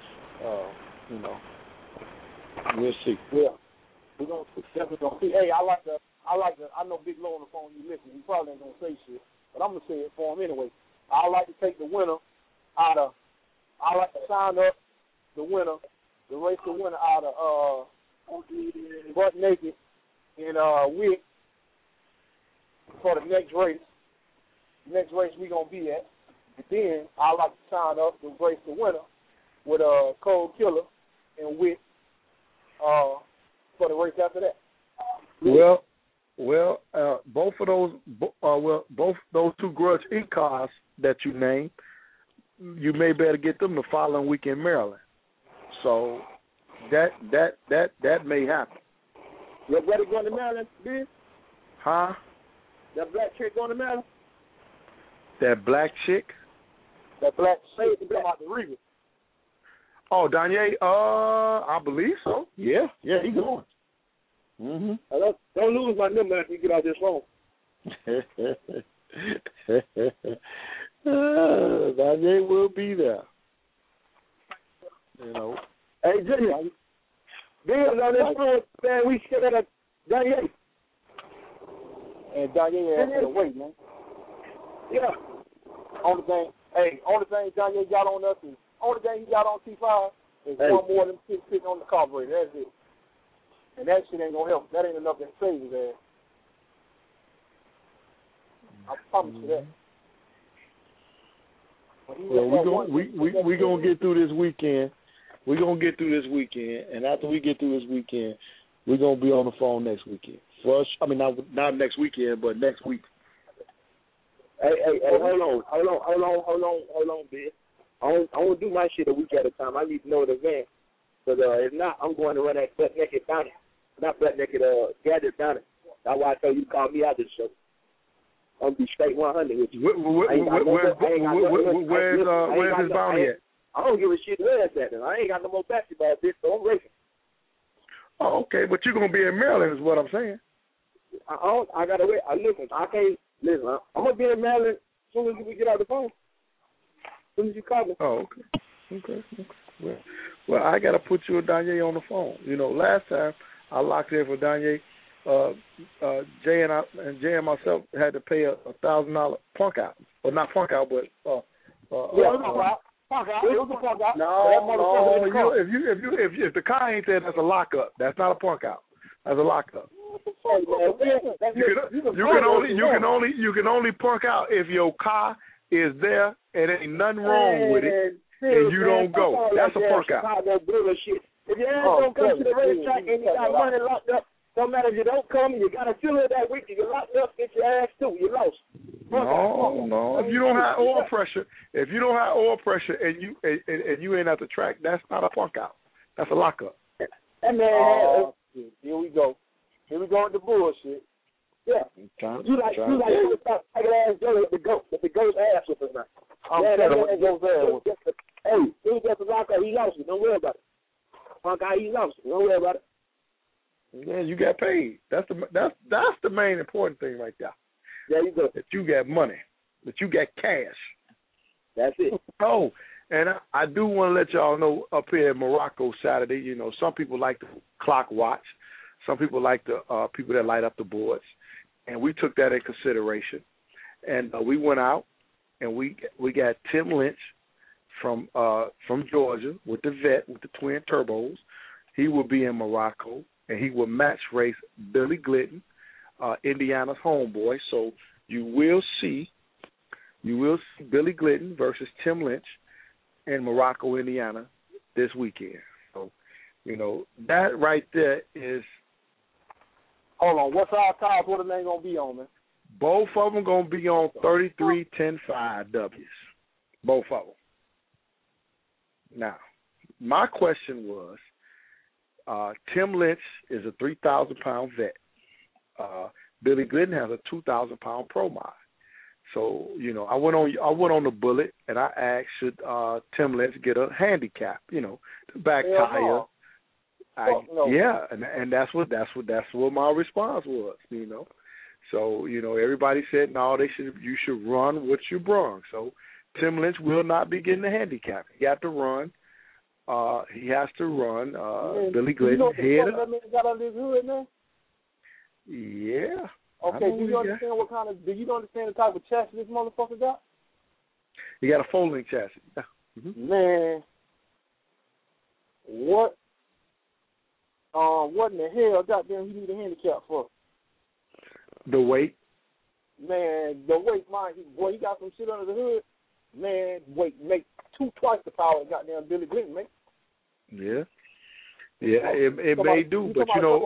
we'll see. Yeah, we're definitely gonna see. Hey, I know Big Low on the phone. You listen. He probably ain't gonna say shit, but I'm gonna say it for him anyway. I like to take the winner out of. I like to sign up the winner, the race the winner out of Butt Naked and Wick for the next race. The next race we gonna be at. And then I like to sign up the race the winner with Cold Killer and Wick for the race after that. Well, both of those, both those two Grudge Inc. cars that you named, you may better get them the following week in Maryland. So that may happen. Your brother going to Maryland, Ben? Huh? That black chick going to Maryland? That black chick? That black chick to come out the river. Oh, Danye, I believe so. Yeah, he going. Don't lose my number after you get out this phone. Danye will be there. Hey, Jimmy, Bill's on this phone, man. We should have Danye. And Danye has to wait, man. Yeah. Only thing Danye got on us is only thing he got on T5 is one more than sitting on the carburetor. That's it. And that shit ain't gonna help. That ain't enough to save his ass. I promise you that. Well, we gonna get through this weekend. We're gonna get through this weekend, and after we get through this weekend, we're gonna be on the phone next weekend. First, not next weekend, but next week. Hey, hold on, Ben. I won't do my shit a week at a time. I need to know in advance. But if not, I'm going to run that butt naked bounty. Not butt naked, Gadget bounty. That's why I told you to call me out this show. I'm gonna be straight 100 with you. Where's his bounty at? I don't give a shit where it's at. I ain't got no more basketball, bitch, so I'm racing. Oh, okay, but you're gonna be in Maryland, is what I'm saying. I gotta wait. Listen, I can't listen. I'm gonna be in Maryland as soon as we get out the phone. As soon as you call me. Oh, okay. Well, I gotta put you and Danye on the phone. Last time I locked in for Danye, Jay and myself had to pay $1,000 punk out. Well, not punk out, but it was a punk out. No. If the car ain't there, that's a lockup. That's not a punk out. That's a lockup. You can only punk out if your car is there and ain't nothing wrong with it, and you don't go. That's a punk out. If your ass don't come to the racetrack and you got money locked up, no matter if you don't come, you got to fill it that week. You locked up, get your ass too. You lost. No. If you don't have oil pressure, and you ain't at the track, that's not a punk out. That's a lockup. That man. Here we go. Here we go with the bullshit. Yeah. You like ass Joe with the goat ass with us now. Hey, he was just a lockup. He lost it. Don't worry about it. Punk out, he lost it. Don't worry about it. Yeah, you got paid. That's the main important thing right there. There you go. That you got money. That you got cash. That's it. Oh, and I do want to let y'all know up here in Morocco Saturday, you know, some people like the clock watch. Some people like the people that light up the boards. And we took that in consideration. And we went out and we got Tim Lynch from Georgia with the vet, with the twin turbos. He will be in Morocco, and he will match race Billy Glidden, Indiana's homeboy. So you will see Billy Glidden versus Tim Lynch in Morocco, Indiana this weekend. So, you know, that right there is. Hold on, what's our tires? What are they going to be on, man? Both of them going to be on 33-10-5 W's. Both of them. Now, my question was, Tim Lynch is a 3,000-pound vet. Billy Glidden has a 2,000-pound pro mod. So, you know, I went on the bullet and I asked, should Tim Lynch get a handicap? You know, the back tire. Yeah, and that's what my response was. You know, so you know everybody said no, you should run what you brung. So Tim Lynch will not be getting a handicap. He has to run. Billy Glidden head up. That man got under his hood, man? Yeah. Okay. Do you understand Do you understand the type of chassis this motherfucker got? He got a folding chassis. Yeah. Mm-hmm. Man, what in the hell, goddamn, he need a handicap for? The weight. Man, the weight, boy, he got some shit under the hood. Man, weight make twice the power of goddamn Billy Glidden, man. Yeah. Yeah, it may do, but you know,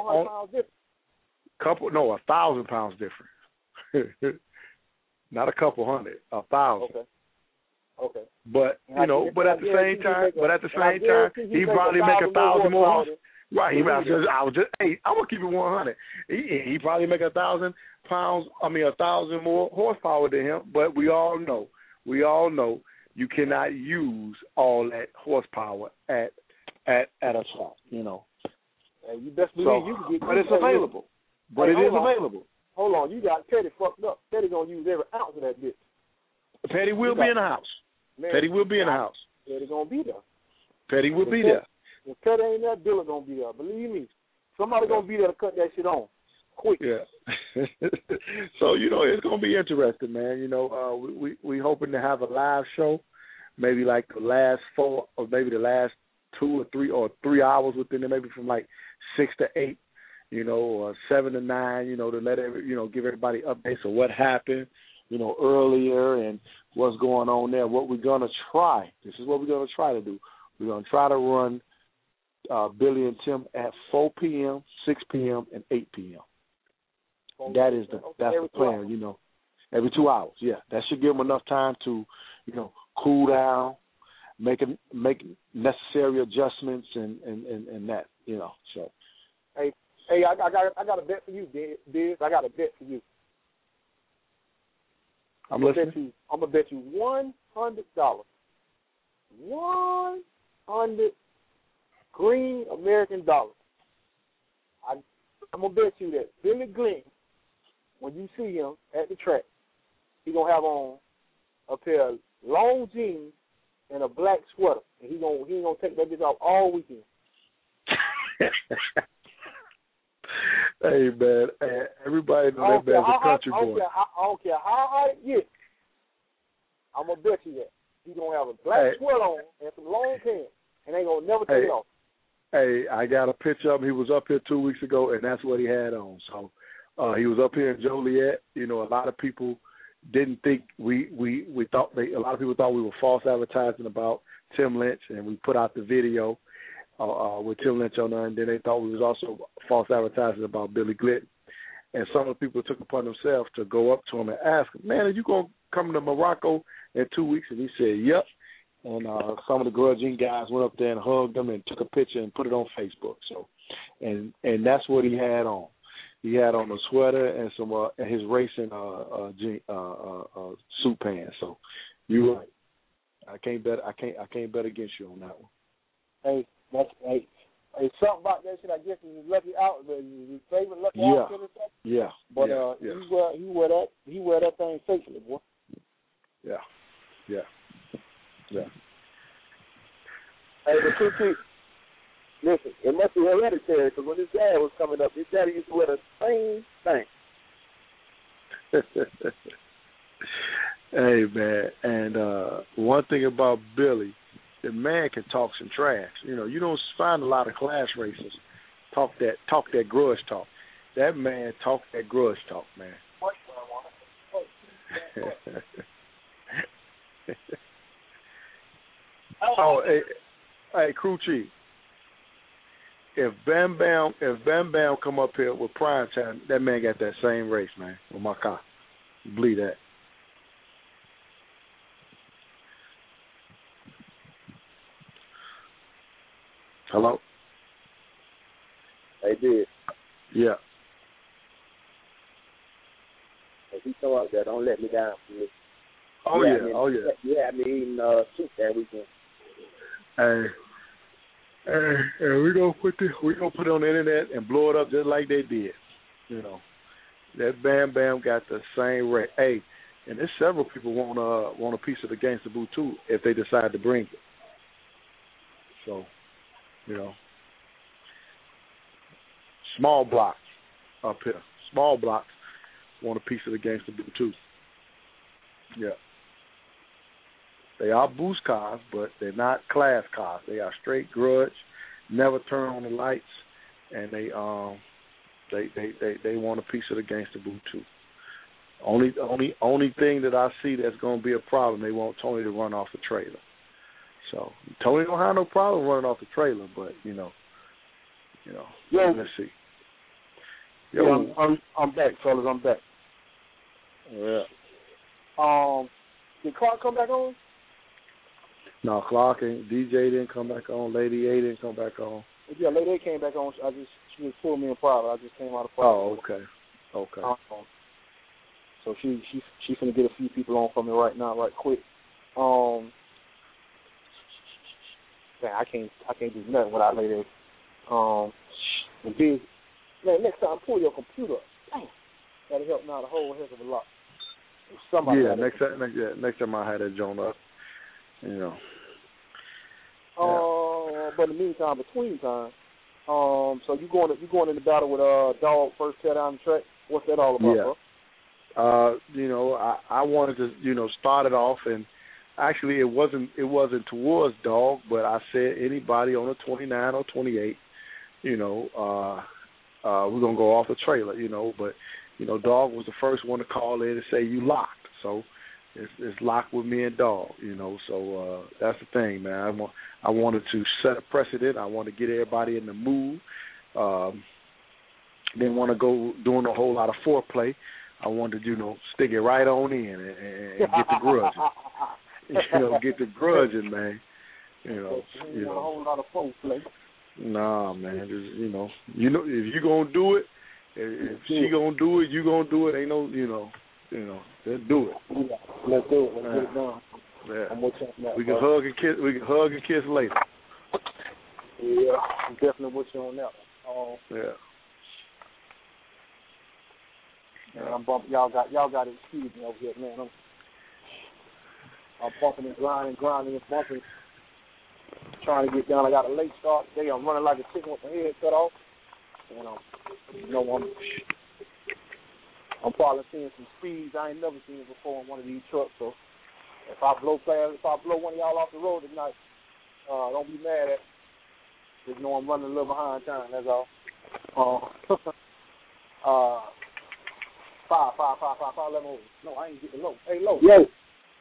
1,000 pounds different. Not a couple hundred, 1,000. Okay. But you know, but at the same time, he probably make 1,000 more. Right, I'm gonna keep it 100. He probably make 1,000 more horsepower than him. But we all know you cannot use all that horsepower at a track. You know. And you best believe you can get. But it's available. But it is available. Hold on, you got Petty fucked up. Petty gonna use every ounce of that bitch. Petty will be in the house. Petty will be in the house. Petty gonna be there. Petty will be there. If Petty ain't there, Billy gonna be there. Believe me, somebody gonna be there to cut that shit on quick. Yeah. So you know it's gonna be interesting, man. You know, we hoping to have a live show, maybe like the last 4 or maybe the last 2 or 3 hours within it, maybe from like 6 to 8, you know, or 7 to 9, you know, to let give everybody updates of what happened, you know, earlier and what's going on there. What we're gonna try. This is what we're gonna try to do. We're gonna try to run Billy and Tim at 4 p.m., 6 p.m., and 8 p.m. That's the plan, you know. Every 2 hours, yeah. That should give them enough time to, you know, cool down, make necessary adjustments and that, you know. So, hey, I got a bet for you, Biz. I got a bet for you. I'm listening. I'm gonna bet you $100. 100 green American dollars. I'm gonna bet you that Billy Glidden, when you see him at the track, he gonna have on a pair of long jeans and a black sweater, and he ain't gonna take that bitch off all weekend. Hey man, everybody knows that man's a country boy. I don't care how hot it gets. I'm gonna bet you that he's gonna have a black sweater on and some long pants, and ain't gonna never take it off. Hey, I got a picture of him. He was up here 2 weeks ago, and that's what he had on. So he was up here in Joliet. You know, a lot of people didn't think a lot of people thought we were false advertising about Tim Lynch, and we put out the video. with Tim Lynch on there, and then they thought we was also false advertising about Billy Glidden. And some of the people took upon themselves to go up to him and ask him, man, are you going to come to Morocco in 2 weeks? And he said, yep. And some of the Grudge Inc. guys went up there and hugged him and took a picture and put it on Facebook. So, and that's what he had on. He had on a sweater and some his racing suit pants. So you're right. I can't bet against you on that one. Hey, something about that shit. I guess is his lucky out, his favorite lucky outfit or something. Yeah. But he wear that thing safely, boy. Yeah. Hey, but Q, listen, it must be hereditary because when his dad was coming up, his daddy used to wear the same thing. Hey, man, and one thing about Billy, the man can talk some trash. You don't find a lot of class racers talk that grudge talk. That man talked that grudge talk, man. Hey, crew chief. If Bam Bam come up here with prime time, that man got that same race, man, with my car. Believe that. Hello? They did. Yeah. If he come up there, don't let me down, please. Oh, yeah. You had me eating soup that weekend. Hey, we're gonna put it on the internet and blow it up just like they did. That Bam Bam got the same rate. Hey, and there's several people want a piece of the Gangsta Boo too if they decide to bring it. So, small blocks up here. Small blocks want a piece of the Gangsta Boo too. Yeah. They are boost cars, but they're not class cars. They are straight grudge, never turn on the lights, and they want a piece of the Gangsta Boo too. Only thing that I see that's going to be a problem, they want Tony to run off the trailer. So Tony don't have no problem running off the trailer, but let's see. Yo, I'm back, fellas. I'm back. Yeah. Did Clark come back on? No, Clark and DJ didn't come back on. Lady A didn't come back on. Yeah, Lady A came back on. She just pulled me in private. I just came out of private. Oh, okay. So she finna get a few people on for me right now, right quick. Man, I can't do nothing without Lady A. Man, next time pull your computer up. Damn, that'll help me out a whole heck of a lot. Next time I had that joint up, But in the meantime, between time, so you going in the battle with Dog first tear down the track. What's that all about, bro? I wanted to start it off, and actually it wasn't towards Dog, but I said anybody on a 29 or 28, we're gonna go off the trailer, but. Dog was the first one to call in and say you locked. So it's locked with me and Dog, So that's the thing, man. I wanted to set a precedent. I wanted to get everybody in the mood. Didn't want to go doing a whole lot of foreplay. I wanted to, stick it right on in and get the grudging. Get the grudging, man. A whole lot of foreplay. Nah, man. Just, if you're going to do it, if she gonna do it, you gonna do it. Ain't no, let's do it. Yeah, let's do it. Let's get it done. Yeah. I'm with you on that, we can hug and kiss. We can hug and kiss later. Yeah, I'm definitely with you on that. Man, I'm bumping. Y'all got to excuse me over here, man. I'm bumping and grinding and bumping. Trying to get down. I got a late start today. I'm running like a chicken with my head cut off. I'm probably seeing some speeds I ain't never seen before on one of these trucks. So if I blow one of y'all off the road tonight, don't be mad at me. Just know I'm running a little behind time. That's all. 5, 11 over. No, I ain't getting low. Hey, low. Yo.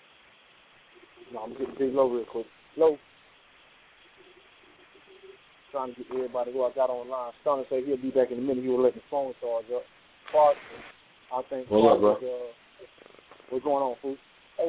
No, I'm getting big low real quick. Low. trying to get everybody who I got online. Stunner said he'll be back in a minute. He will let the phone charge up. Clark, I think. What's up, bro? What's going on, fool? Hey,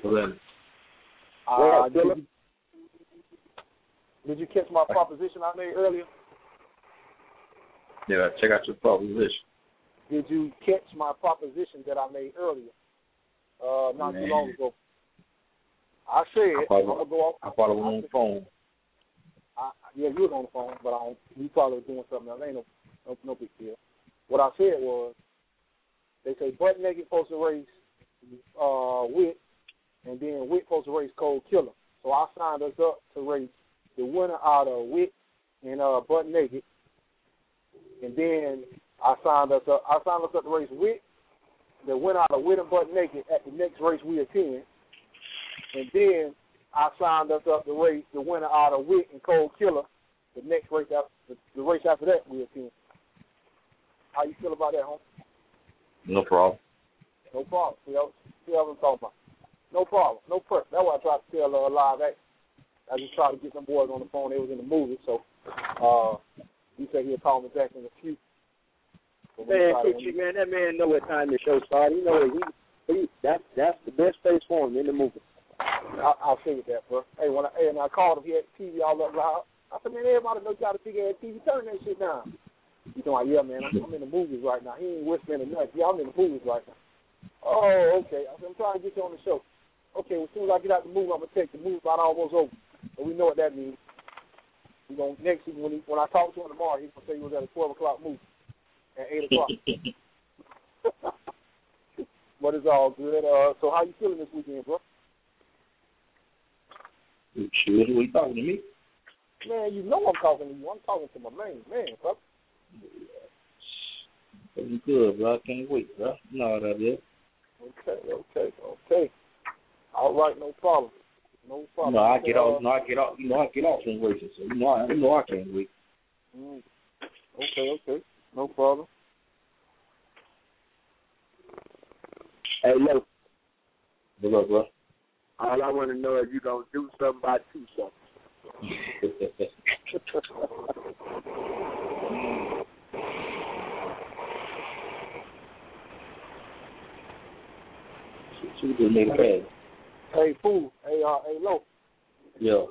did you catch my proposition I made earlier? Yeah, check out your proposition. Did you catch my proposition that I made earlier? Not too long ago. I said I'm gonna go off. I thought it was on the phone. Yeah, you was on the phone, but you probably was doing something else. Ain't no big deal. What I said was, they say Butt Naked supposed to race Wit, and then Wit supposed to race Cold Killer. So I signed us up to race the winner out of Wit and Butt Naked, and then I signed us up to race Wit, the winner out of Wit and Butt Naked at the next race we attend, and then I signed us up to race the winner out of Wit and Cold Killer, the next race after the race after that we attend. How you feel about that, homie? No problem. No problem. See what I'm talking about. No problem. No pressure. That's what I tried to tell Live Action. I just tried to get them boys on the phone. They was in the movie, so he said he'll call me back in a few. Man, that man know what time the show started. You know that's the best place for him in the movie. I'll say with that, bro. Hey, when I called him, he had the TV all up loud. I said, man, everybody knows you got a big ass TV. Turn that shit down. He's like, yeah, man, I'm in the movies right now. He ain't whispering or nothing. Yeah, I'm in the movies right now. Oh, okay. I said, I'm trying to get you on the show. Okay, well, as soon as I get out the movie, I'm going to take the movie about almost over. So we know what that means. We're going next week, when I talk to him tomorrow, he's going to say he was at a 12 o'clock movie at 8 o'clock. But it's all good. So how you feeling this weekend, bro? Sure, who you talking to me? Man, you know I'm talking to you. I'm talking to my main man, bro. You good, bro. I can't wait, bro. You know how that is. Okay. All right, no problem. No problem. I get off from races, so you know I can't wait. Okay. No problem. Hey, look. What's up, bro? All I want to know is you gonna do something about two something. She just made a pass. Hey, fool. Hey, Lo. Yeah.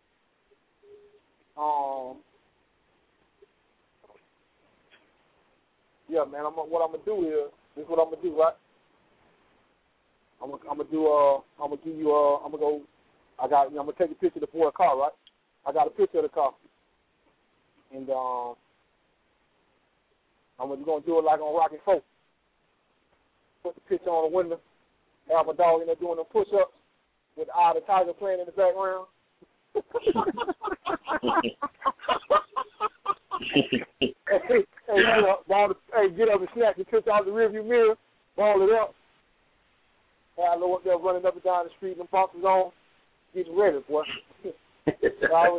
Yeah, man. What I'm gonna do is this. Is what I'm gonna do, right? I'm gonna take a picture of the boy car, right? I got a picture of the car, and I'm gonna do it like on Rocky IV. Put the picture on the window. Have my dog in there doing them push-ups with the Eye of the Tiger playing in the background. Get up and snap the picture out the rearview mirror, ball it up. I know what they're running up and down the street and the boxes on. Getting ready, boy. Hey,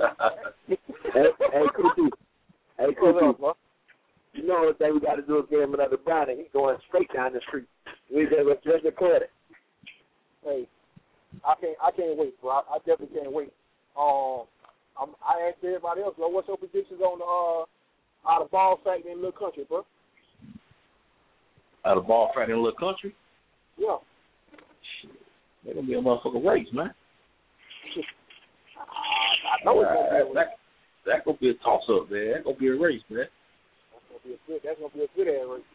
Cookie. Bro. You know the thing we got to do is get him another brownie. He's going straight down the street. We just recorded. Hey, I can't wait, bro. I definitely can't wait. I asked everybody else, bro, what's your predictions on out of ball fight in Little Country, bro? Out of ball fight in Little Country? Yeah. They're gonna be a motherfucking race, man. I know it's gonna be that's gonna be a toss up, man. That's gonna be a race, man. That's gonna be a good ass race.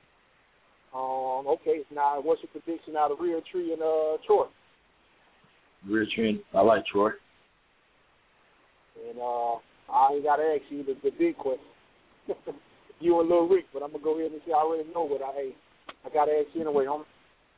Okay, now what's your prediction out of Real Tree and Troy? Real Tree, I like Troy. And I ain't gotta ask you the big question. You and Lil Rick, but I'm gonna go ahead and say I already know what I gotta ask you anyway, homie.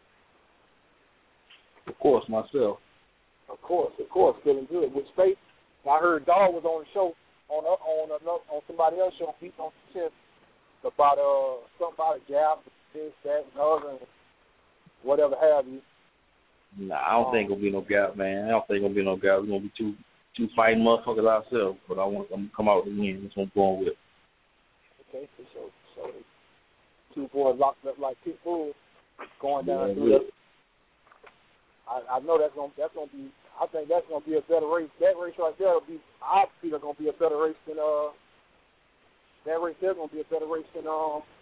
Of course, myself. Of course, feeling good. With Space, I heard Dawg was on the show on somebody else's show, beating on the chest about something about a gap, this, that, and other, and whatever have you. Nah, I don't think it'll be no gap, man. I don't think it'll be no gap. We're gonna be two fighting motherfuckers ourselves, but I'm gonna come out with the win. That's what I'm going with. Okay, so two boys locked up like pit bulls going down through the. I know that's gonna be I think that's gonna be a better race. That race right there will be, I feel, gonna be a better race than that race there's gonna be a better race than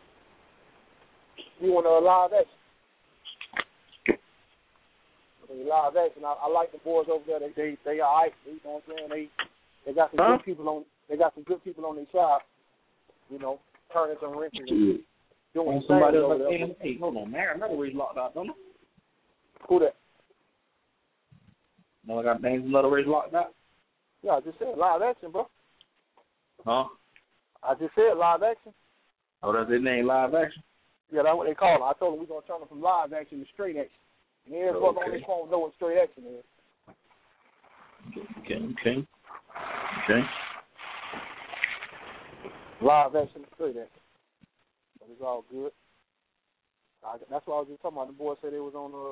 you want live action. Live action. I like the boys over there. They all right. You know what I'm saying? They got some good people on. They got some good people on their side. You know, turning some wrenches. Doing somebody else like hey, hold on, man. Another race locked out, don't I? Who that? No, I got names. Another race locked out. Yeah, I just said live action, bro. Huh? I just said live action. Oh, that's their name, live action? Yeah, that's what they call it. I told them we're going to turn them from live action to straight action. And everybody on this phone know what straight action is. Okay. Live action to straight action. But it's all good. That's what I was just talking about. The boys said they was on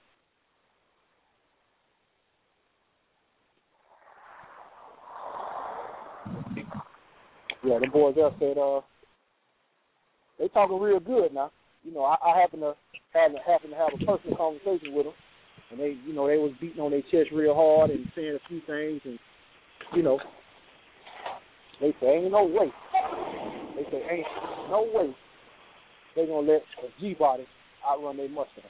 yeah, the boys there said they talking real good now. You know, I happen to have a personal conversation with them, and they, you know, they was beating on their chest real hard and saying a few things, and you know, they say ain't no way. They say ain't no way they gonna let a G-body outrun their Mustang.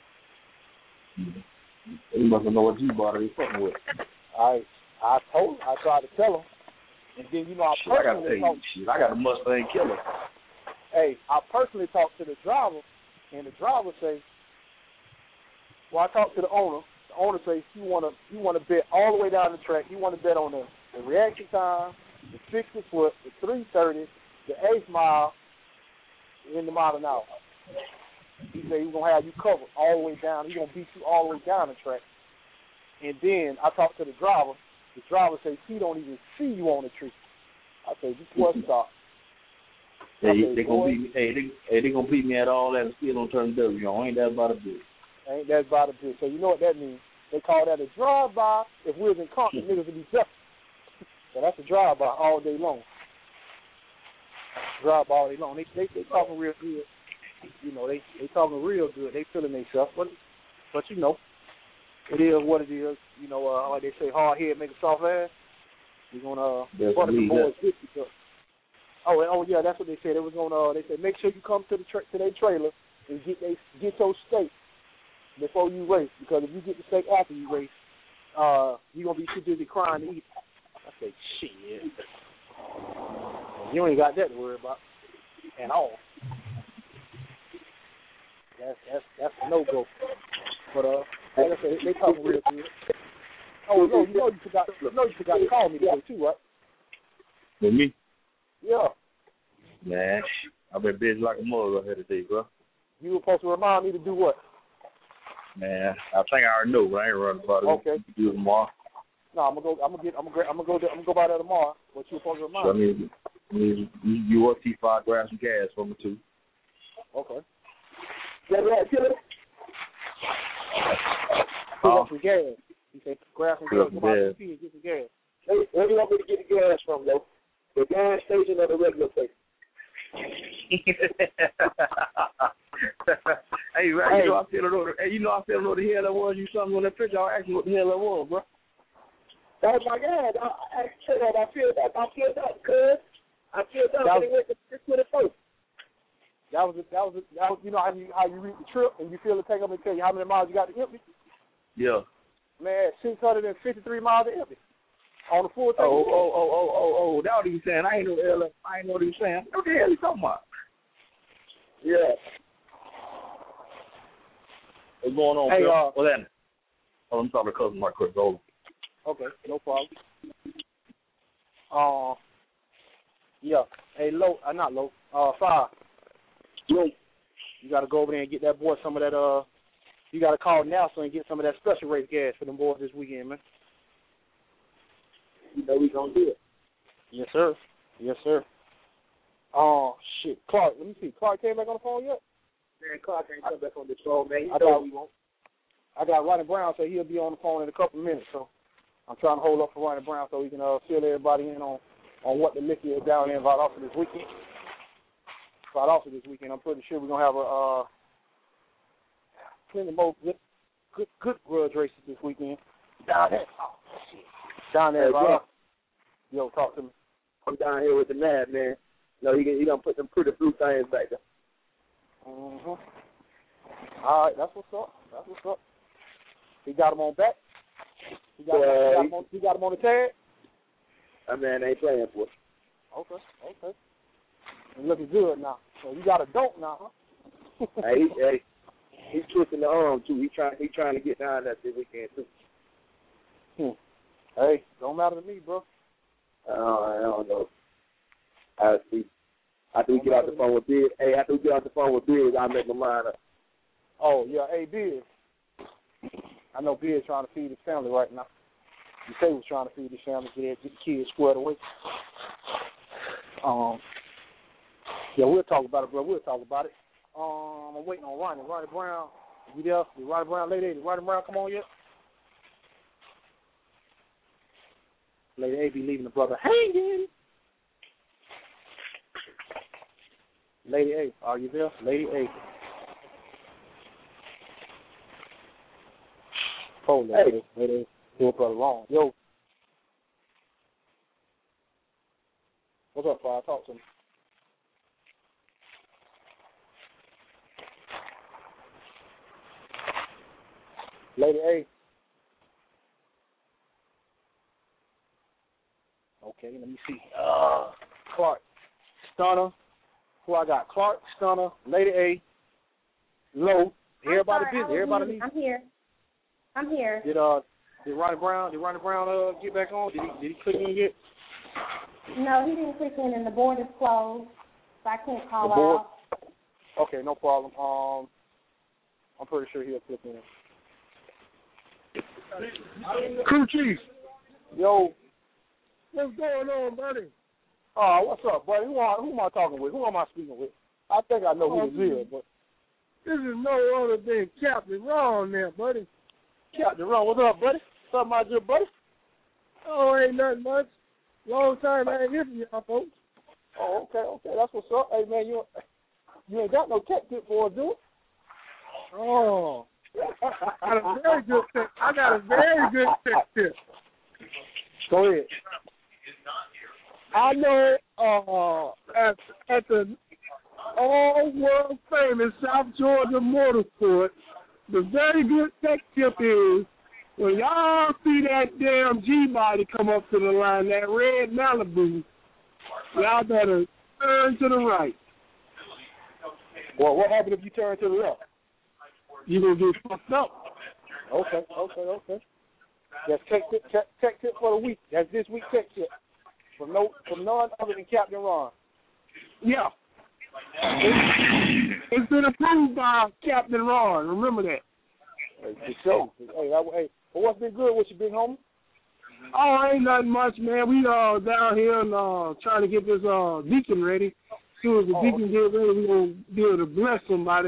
You must know what G-body they fucking with. I tried to tell them. And then, you know, I got a Mustang killer. Hey, I personally talked to the driver, and the driver say, well, I talked to the owner. The owner says he want to bet all the way down the track. He want to bet on the reaction time, the 60 foot, the 330, the 8 mile, in the mile an hour. He said he's going to have you covered all the way down. He's going to beat you all the way down the track. And then I talked to the driver. The driver says he don't even see you on the tree. I say, just what stop. They gonna beat me. They gonna beat me at all that and still don't turn W on. Ain't that about a bit? Ain't that about a bit? So you know what that means? They call that a drive-by. If we was in Compton, niggas would be jumping. So that's a drive-by all day long. Drive-by all day long. They talking real good. You know, they talking real good. They feeling themselves, but you know, it is what it is. You know, like they say, hard head make a soft ass. We're gonna butter the boys 50 up. Oh yeah, that's what they said. They was gonna. They said make sure you come to their trailer and get your steak before you race, because if you get the steak after you race, you gonna be too busy crying to eat. I said, shit. You ain't got that to worry about at all. That's a no go. But like I said, they talking real good. Oh no, you forgot to call me today too, right? With me? Yeah. Man, I've been busy like a mother out here today, bro. You were supposed to remind me to do what? Man, I think I already know, but I ain't running about it. Okay. You can do it tomorrow. No, I'm gonna go by there tomorrow. What you supposed to remind me? I mean, you or T5 grab some gas for me too. Okay. Kill it. Grab some gas. He said, grab some gas. Come out to the and get some gas. Where do you want me to get the gas from, though? The gas station or the regular place? Hey, right, you know I still know the hell that was. You saw me on that picture. I asked you what the hell that was, bro. That was my gas. I filled up, cuz. I filled up and it went to 621st. That was you know how you read the trip and you feel the tank up and tell you how many miles you got to empty? Yeah. Man, 653 miles to empty. On the full tank. Oh, that what he was saying. I ain't know what he was saying. What the hell he talking about? Yeah. What's going on, hey, Phil? What's that? Oh, I'm talking to cousin Mark quick. Hold on. Okay, no problem. Yeah. Hey, Five. Yo. You got to go over there and get that boy some of that, you got to call NASA and get some of that special race gas for them boys this weekend, man. You know we gonna do it. Yes, sir. Yes, sir. Oh, shit. Clark, let me see. Clark came back on the phone yet? Man, Clark ain't come back on the phone, man. I got Ronnie Brown, so he'll be on the phone in a couple of minutes, so I'm trying to hold up for Ronnie Brown so we can fill everybody in on what the liquor is down there in Valdosta this weekend. I'm pretty sure we're going to have plenty more good grudge races this weekend. Down there. Oh, shit. Down there, bro. Yo, talk to me. I'm down here with the lad, man. No, he done put them pretty blue things back there. All right, that's what's up. He got him on back. He got him on the tag. That man ain't playing for it. Okay. He's looking good now. So you got a dope now, huh? hey, he's twisting the arm too. He trying to get down that this weekend too. Hey, don't matter to me, bro. I don't know. After we get off the phone with Biggs, I'll make my mind up. Oh yeah, hey Biggs. I know Biggs trying to feed his family right now. You say he was trying to feed his family, get the kids squared away. Yeah, we'll talk about it, bro. We'll talk about it. I'm waiting on Ronnie. Ronnie Brown. You there? Ronnie Brown, Lady A. Ronnie Brown, come on yet? Lady A be leaving the brother hanging. Lady A, are you there? Lady A. Oh, Lady A. Lady A. Do a brother wrong. Yo. What's up, Fire? Talk to me. Lady A. Okay, let me see. Clark, Stunner. Who I got? Clark, Stunner, Lady A, Low. Everybody busy. Everybody needs. I'm here. Did Ronnie Brown get back on? Did he click in yet? No, he didn't click in, and the board is closed, so I can't call out. Okay, no problem. I'm pretty sure he'll click in. Crew Chief. Yo. What's going on, buddy? What's up, buddy? Who am I talking with? Who am I speaking with? I think I know who this is, but this is no other than Captain Ron there, buddy. Captain Ron, what's up, buddy? What's up, my good buddy? Oh, ain't nothing much. Long time I ain't heard from y'all folks. Oh, okay. That's what's up. Hey, man, you ain't got no tech tip for us, do it? Oh. I got a very good tech tip. Go ahead. I know at the all-world famous South Georgia Motorsport, the very good tech tip is when y'all see that damn G-body come up to the line, that red Malibu, y'all better turn to the right. Well, what happens if you turn to the left? You're going to get fucked up. Okay. That's tech tip for the week. That's this week's tech tip. From none other than Captain Ron. Yeah. It's been approved by Captain Ron. Remember that. Hey, well, what's been good with you, big homie? Oh, ain't nothing much, man. We down here and trying to get this deacon ready. As soon as the deacon get ready, we're going to be able to bless somebody.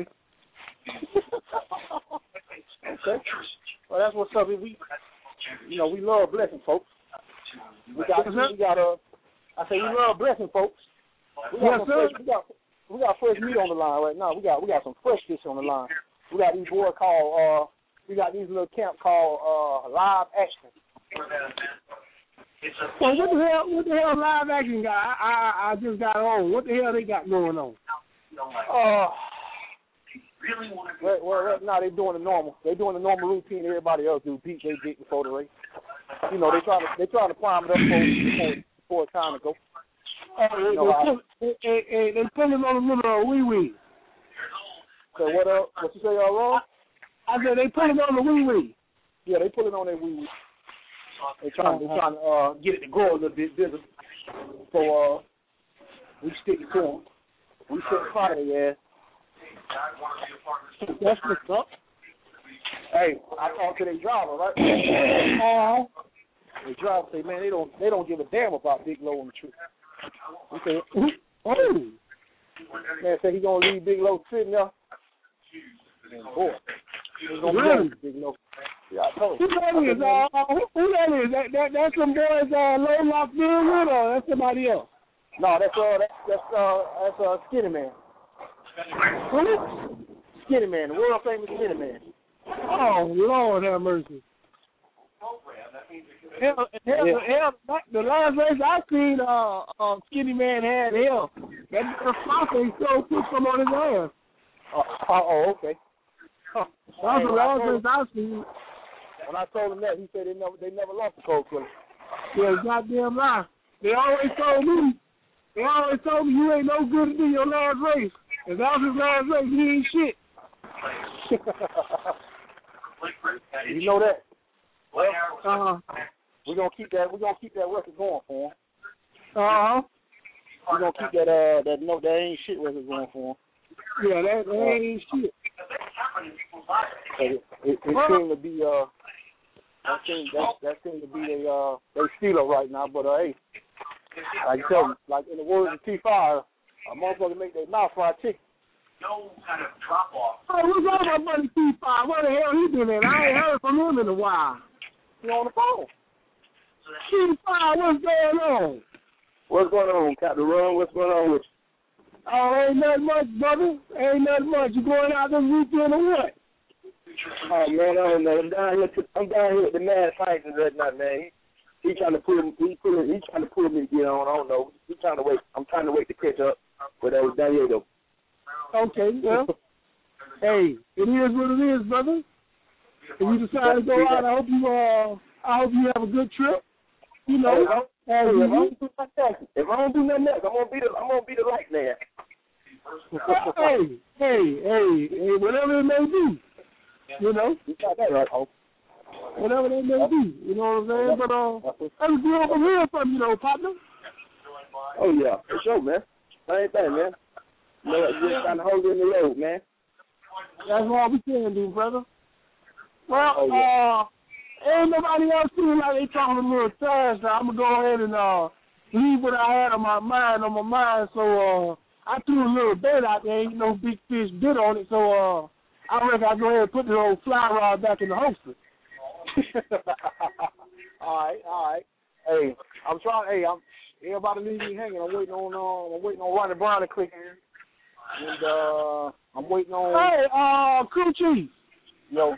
Okay. Well, that's what's up. We love blessing folks. We love blessing folks. We got fresh meat on the line right now. We got some fresh fish on the line. We got these boys called we got these little camp called Live Action. Well, what the hell Live Action got? I just got on. What the hell they got going on? Well, no, they doing the normal. They doing the normal routine everybody else do. Beat they dick before the race. You know, they trying to prime it up before it's time to go. They pulling on a little wee-wee. So what you say, Ron? I said they pulling on the wee-wee. Yeah, they pulling on that wee-wee. They trying to get it to grow a little bit bigger. So we stick it to them. We set fire to their ass. That's what's up. Hey, I talked to their driver, right? The driver say, man, they don't give a damn about Big Low on the trip. He said, man said he gonna leave Big Low sitting there. And boy, he's gonna leave Big Low. Yeah, I told him. Who that is? That's some boys Low Lock deal with, or that's somebody else? No, that's Skinny Man. Who? Skinny Man, the world famous Skinny Man. Oh, Lord have mercy. Hell, the last race I seen, Skinny Man had hell. That Fox ain't so put some on his ass. Okay. That was the last race I seen. When I told him that, he said they never lost the Cold Killer. Yeah, goddamn lie. They always told me you ain't no good to do your last race. If that was his last race, he ain't shit. You know that? Well, we're gonna keep that record going for him. We're gonna keep that ain't shit record going for him. Yeah, that ain't shit. It seemed to be that seemed to be they stealer right now. But hey, like I tell you, like in the words of T5, a motherfucker make their mouth fried chicken. No kind of drop off. Hey, what's up, my buddy T5? Where the hell he been at? I ain't heard from him in a while. He on the phone. T5, what's going on? What's going on, Captain Ron? What's going on with you? Oh, ain't nothing much, brother. Ain't nothing much. You going out this weekend or what? Oh man, I don't know. I'm down here with the mad scientist right now, man. He trying to pull me. He trying to pull me to get on. I don't know. He trying to wait. I'm trying to wait to catch up. But that was down here though. Okay, well, hey, it is what it is, brother. If you decide to go out, I hope you have a good trip. You know, if I don't do nothing else, I'm gonna be the light man. hey, whatever it may be. You know? You got that right, Hope. Whatever that may be. You know what I'm saying? But let's be over here from you know, partner. Oh yeah, for sure, man. Same thing, man. You know, just trying to hold it in the road, man. That's all we can do, brother. Well, ain't nobody else feeling like they talking a little trash, so I'm gonna go ahead and leave what I had on my mind. So I threw a little bait out there, ain't no big fish bit on it, so I reckon I'll go ahead and put the old fly rod back in the holster. All right. Hey, everybody leave me hanging. I'm waiting on Ronnie Brown to click here. And I'm waiting on. Hey, crew chief. Yo.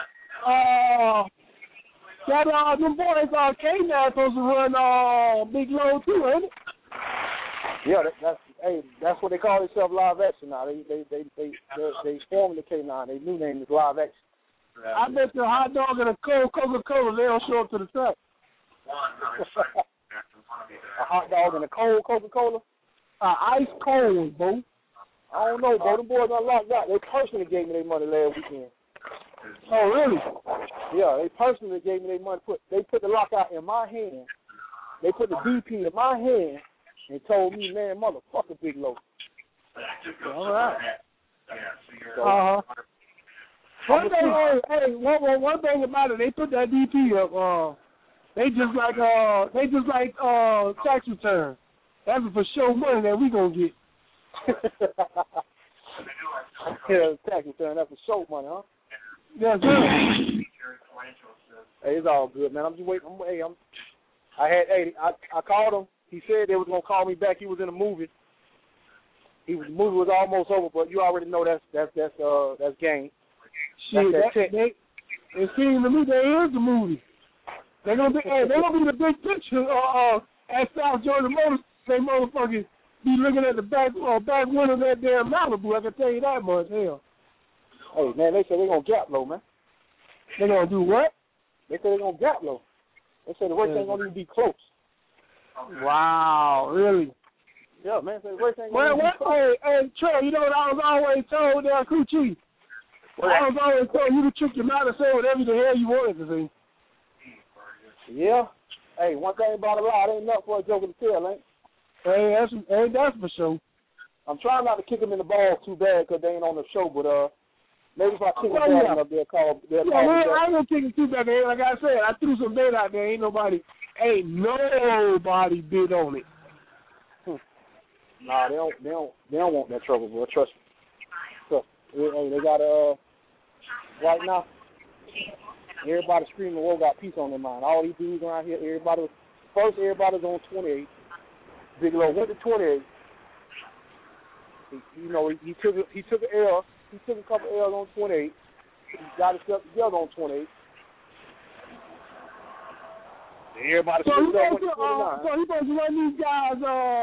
Them boys K-9 supposed to run Big Low too, ain't it? Yeah, that's what they call themselves, Live Action now. They formed the K9. Their new name is Live Action. I bet the hot dog and a cold Coca-Cola, they don't show up to the track. A hot dog and a cold Coca-Cola? Ice cold, bro. I don't know, bro. Them boys unlocked that. They personally gave me their money last weekend. Oh, really? Yeah, they personally gave me their money. They put the lockout in my hand. They put the DP in my hand and told me, man, motherfucker, Big Low. All right. One thing about it, they put that DP up. They just like tax return. That's for sure money that we gonna get. Yeah, tax return. That's for sure money, huh? Yes, sir. Hey, it's all good, man. I'm just waiting. I called him. He said they was gonna call me back. He was in a movie. The movie was almost over, but you already know that's game. Shit, it seems to me there is the movie. They're gonna be the big picture at South Georgia Motors. They motherfuckers be looking at the back window of that damn Malibu. I can tell you that much. Hell. Hey man, they said they're gonna gap low, man. They're gonna do what? They said they're gonna gap low. They said the race ain't gonna even be close. Wow, really? Yeah, man. So the race ain't gonna be close. Hey, Trey, you know what I was always told there, crew chief? I was always told you to trick your mouth and say whatever the hell you wanted to say. Yeah. Hey, one thing about a lie, it ain't enough for a joker to tell, ain't? Hey, that's for sure. I'm trying not to kick them in the balls too bad because they ain't on the show, but maybe if I kick them down up, they'll call me back. I ain't gonna kick them too bad. Like I said, I threw some bait out there. Ain't nobody bid on it. Nah, they don't want that trouble, bro. Trust me. Hey, they got right now. Everybody screaming, "World got peace on their mind." All these dudes around here, everybody's on 28. Big Low went to 28. He took an L. He took a couple L's on 28. He got himself together on 28. Everybody so he supposed to run these guys,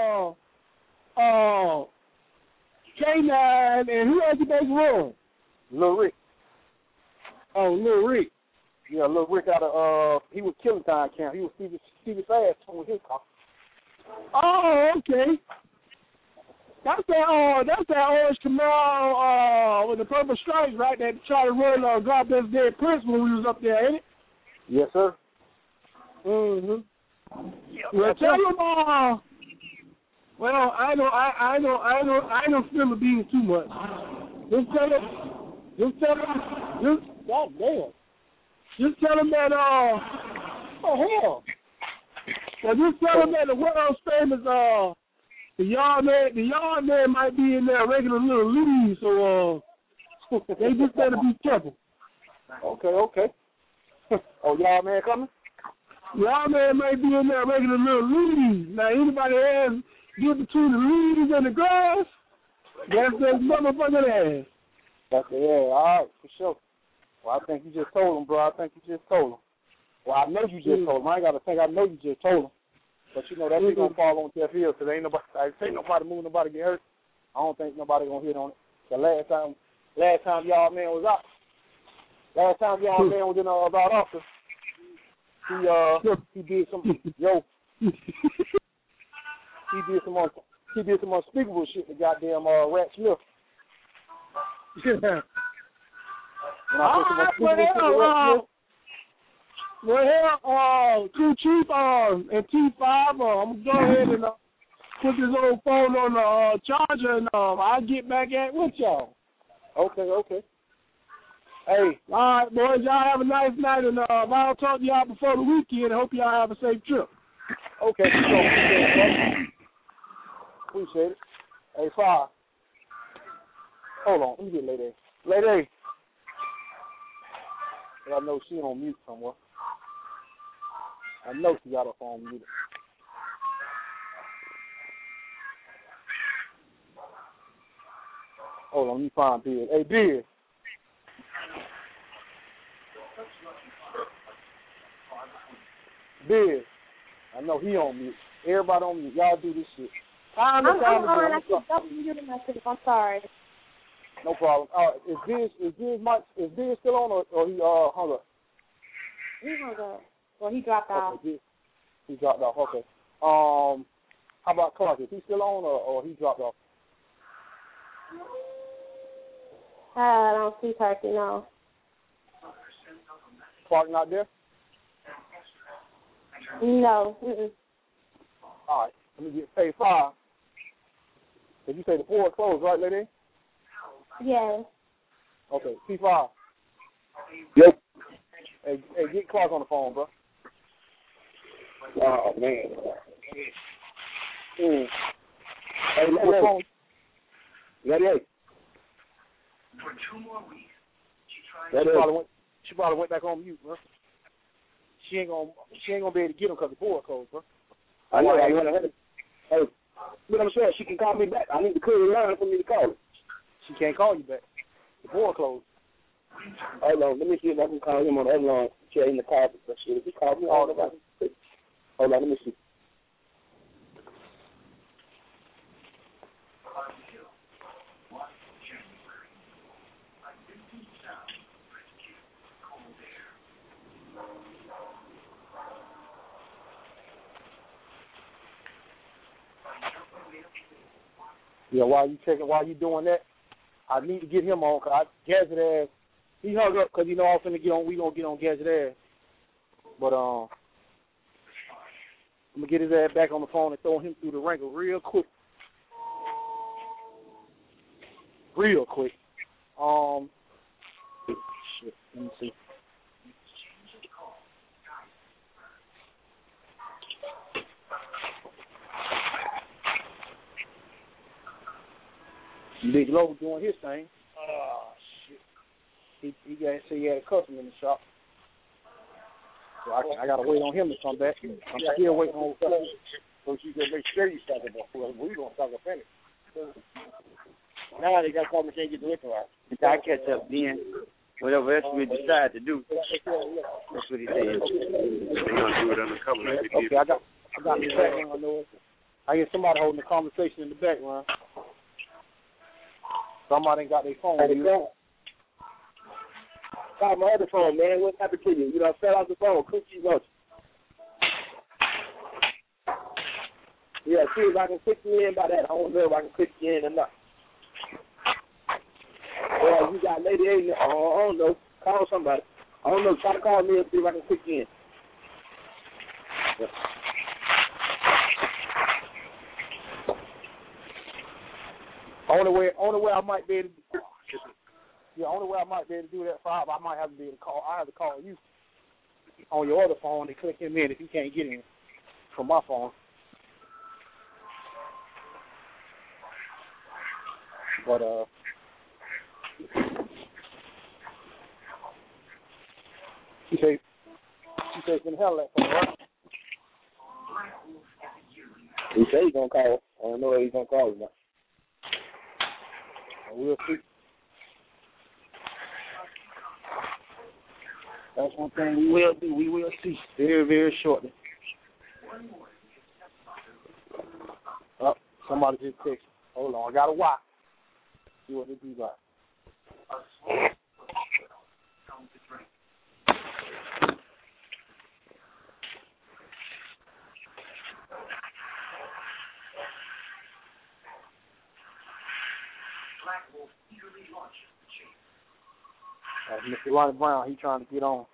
K9, and who else he supposed to run? Lil Rick. Oh, Lil Rick. Yeah, Lil Rick out of he was Killing Time camp. He was Stevie Fast with his car. Oh, okay. That's that orange Camaro with the purple stripes, right? That tried to run God Bless Dead Prince when we was up there, ain't it? Yes, sir. Mhm. Well, tell him. Well, I don't feel the beans too much. Just tell him. God damn. Just tell him that. Oh hell. Well, just tell him that the world's famous the yard man might be in there regular little leaves, so they just better be careful. Okay. Oh, yard man coming? Yard man might be in there regular little leaves. Now, anybody else get between the leaves and the grass, that's that motherfucking ass. That's the ass. All right, for sure. Well, I think you just told him, bro. Well, I know you just told him. I ain't got to think. I know you just told him. But, you know, that ain't going to fall on deaf ears because ain't nobody moving, nobody get hurt. I don't think nobody going to hit on it. The last time y'all man was out, last time y'all man was in about office, he did some, he did some unspeakable shit to goddamn Rat Smith. Crew Chief and T5, I'm going to go ahead and put this old phone on the charger, and I'll get back at with y'all. Okay. Hey. All right, boys, y'all have a nice night, and I'll talk to y'all before the weekend. I hope y'all have a safe trip. Okay, appreciate it. Hey, Fire. Hold on, let me get Lady. Lady. I know she on mute somewhere. I know she got her phone muted. Hold on, let me find Biz. Hey, Biz. Biz. I know he on mute. Everybody on mute. Y'all do this shit. I'm on. I keep muting myself. I'm sorry. No problem. Is Biz still on or he hung up? He hung up. Well, he dropped off. Okay, he dropped off. Okay. How about Clark? Is he still on or he dropped off? I don't see Turkey, no. Clark not there? No. Mm-mm. All right. Let me get paid 5. Did you say the port closed, right, lady? Yes. Okay. P5. Yep. Hey, get Clark on the phone, bro. Oh, man. Hey, Lady. For 2 more weeks, she probably went back on mute, bro. She ain't gonna be able to get him because the port closed, bro. I know. Hey, what I'm saying, she can call me back. I need to clear the line for me to call her. She can't call you back. The port closed. Hold on, let me see if I can call him on the other line. She's in the car. If he called me, hold on, let me see. Yeah, while you doing that, I need to get him on because Gadget ass, he hung up because I was finna we gonna get on Gadget ass. But I'm gonna get his ass back on the phone and throw him through the wringer real quick. Shit, let me see. Big Low doing his thing. Oh, shit. He had a customer in the shop. So I got to wait on him to come back. I'm still waiting on so you can make sure you start about we're going to start a finish. Now they got called and can't get the liquor out. I catch up then. whatever else we decide to do. That's what he said. They're gonna do it undercover like they did. Okay, I got the background noise. I hear somebody holding a conversation in the background. Somebody ain't got their phone. Call my other phone, man. What happened to you? You know, I fell off the phone. Cookies on you. Yeah, see if I can click you in by that. I don't know if I can click you in or not. Well, you got Lady A. I don't know. Call somebody. I don't know. Try to call me and see if I can click you in. Yeah. Only way I might be able to do that, Bob, I might have to be able to call. I have to call you on your other phone and click him in if you can't get in from my phone. But she said it's been hell that for right? He said he's gonna call. I don't know if he's gonna call or not. We'll see. That's one thing we will do. We will see very, very shortly. Oh, somebody just texted. Hold on, I got to watch. See what they do about it. Mr. Ronnie Brown, he trying to get on.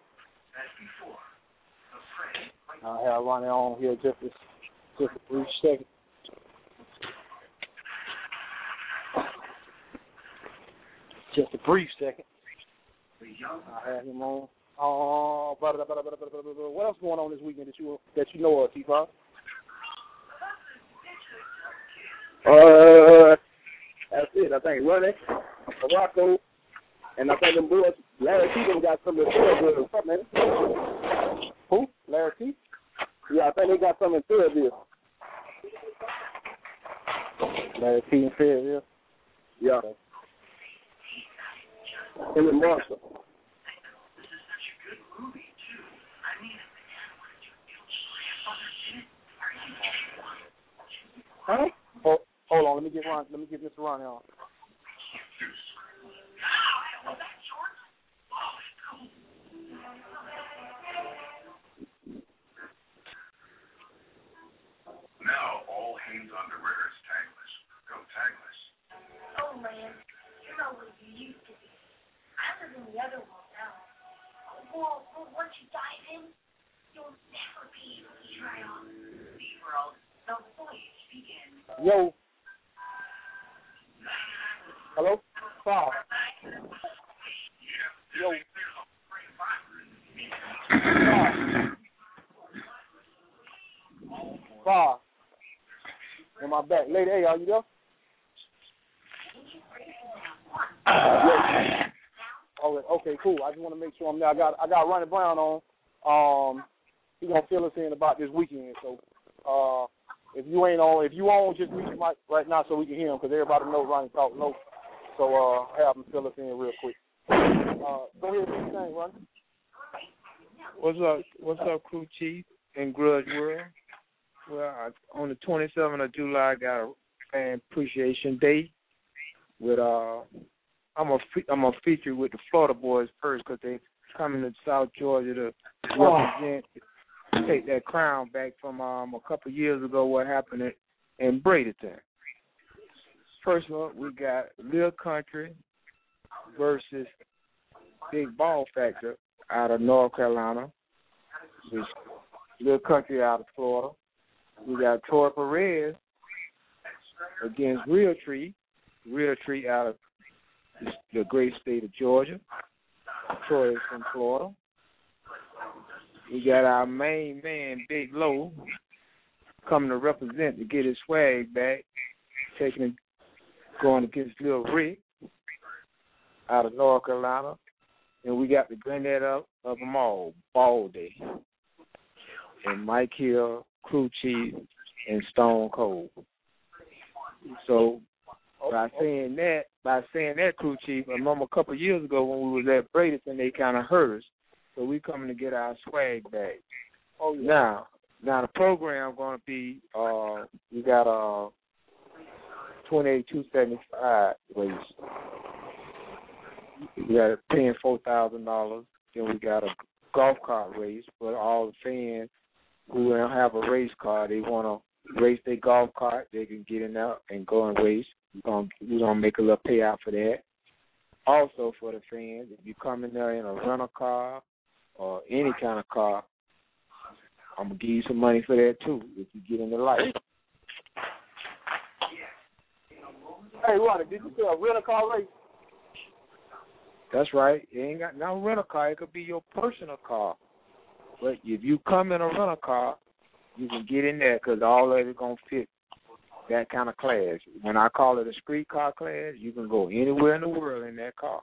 I have Ronnie on here just a brief second. Just a brief second. I have him on. What else going on this weekend that you know of, T-Pop? That's it. I think Ronnie, Morocco, and I think them boys, Larry T. got something in Fayetteville or something, man. Who? Larry T? Yeah, I think they got something in Fayetteville. Larry T. in Fayetteville? Yeah. Him and Marshall. Huh? Hold on, let me get Mr. Ronnie on. Now all hands underwear is tagless. Go tagless. Oh man, you're not what you used to be. I live in the other world now. Well, once you dive in, you'll never be able to try on the world. The voyage begins. Yo. Hello? Bob. Yo. Bob. Am I back? Lady A, are you there? Okay, cool. I just want to make sure I'm there. I got Ronnie Brown on. He's gonna fill us in about this weekend. So if you on, just mute your mic right now so we can hear him, because everybody knows Ronnie talk low. So have him fill us in real quick. Go ahead, do your thing, Ronnie. What's up, crew chief in Grudge World? Well, on the 27th of July, I got a fan appreciation day with I'm a feature with the Florida boys first, because they coming to South Georgia to represent, take that crown back from a couple years ago. What happened in Bradenton? First up, we got Lil Country versus Big Ball Factor out of North Carolina, which Lil Country out of Florida. We got Troy Perez against Real Tree out of the great state of Georgia. Troy is from Florida. We got our main man, Big Low, coming to represent to get his swag back, going against Lil Rick out of North Carolina. And we got the granddad of them all, Baldy, and Mike Hill, Crew Chief, and Stone Cold. So by saying that, by saying that, crew chief, I remember a couple of years ago when we was at Bradenton, they kind of hurt us. So we coming to get our swag back. Oh, yeah. Now the program going to be, we got a 28,275 race. We got paying $4,000. Then we got a golf cart race for all the fans who don't have a race car. They want to race their golf cart. They can get in there and go and race. We're gonna make a little payout for that. Also for the fans, if you come in there in a rental car or any kind of car, I'm gonna give you some money for that too if you get in the light. Hey, Ronnie, did you say a rental car race? That's right. You ain't got no rental car. It could be your personal car. But if you come in a rental car, you can get in there because all of it going to fit that kind of class. When I call it a street car class, you can go anywhere in the world in that car.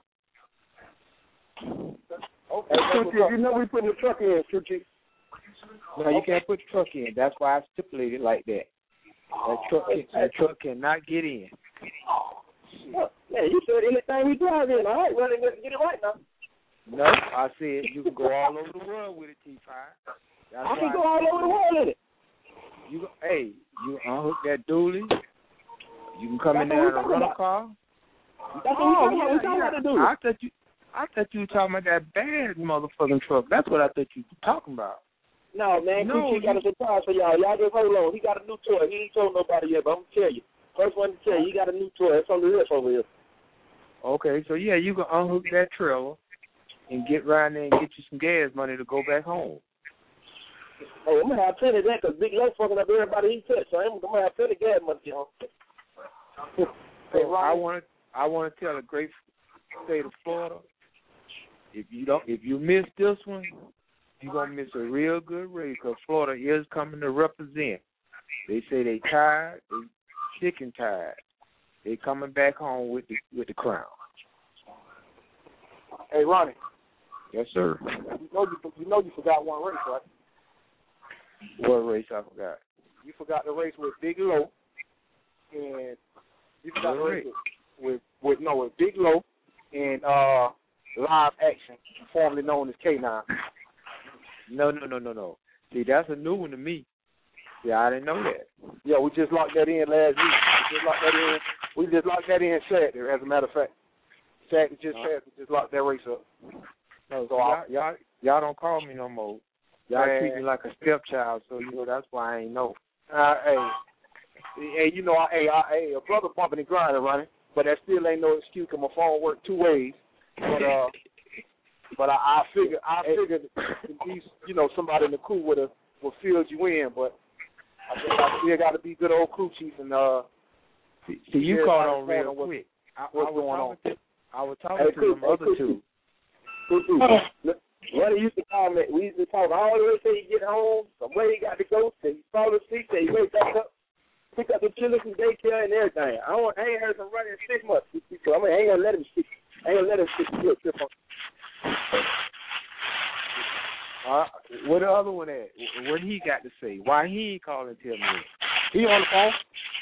Okay, you know we putting the truck in, Chuchi. No, you can't put the truck in. That's why I stipulated like that. That truck cannot get in. Yeah, you said anything we drive in. All right, well, let's get it right now. No, I said you can go all over the world with it, T5. I can go all over the world with it. You unhook that dually. You can come in there in a rental car. That's what we talking about to do. I thought you were talking about that bad motherfucking truck. That's what I thought you were talking about. No, man, he got a surprise for y'all. Y'all just hold on. He got a new toy. He ain't told nobody yet, but I'm going to tell you. First one to tell you, he got a new toy. It's on the list over here. Okay, so yeah, you can unhook that trailer and get around there and get you some gas money to go back home. Oh, I'm going to have plenty of that because Big Low fucking up everybody he touched, so I'm going to have plenty of gas money, So I want to tell the great state of Florida, if you miss this one, you're going to miss a real good race because Florida is coming to represent. They say they tired, they sick and tired. They coming back home with the crown. Hey, Ronnie. Yes, sir. You know you forgot one race, right? What race I forgot? You forgot the race with Big Low, and you forgot the race with Big Low and Live Action, formerly known as K9. No. See, that's a new one to me. Yeah, I didn't know that. Yeah, we just locked that in last week. We just locked that in Saturday, as a matter of fact. Saturday just locked that race up. No, so y'all don't call me no more. Y'all treat me like a stepchild, so that's why I ain't know. Hey, a brother bumping and grinding, Ronnie, but that still ain't no excuse because my phone worked two ways. But I figured somebody in the crew would filled you in, but I still got to be good old crew chief and see you caught on real quick. What's going on? I was talking to them other two. Ronnie used to comment. We used to talk all the way till he get home. Somewhere he got to go. Till he fall asleep. Till he wake back up. Pick up the children from daycare and everything. I ain't heard from Ronnie in 6 months. So I ain't gonna let him stick. Where the other one at? What he got to say? Why he ain't calling and tell me? He on the phone.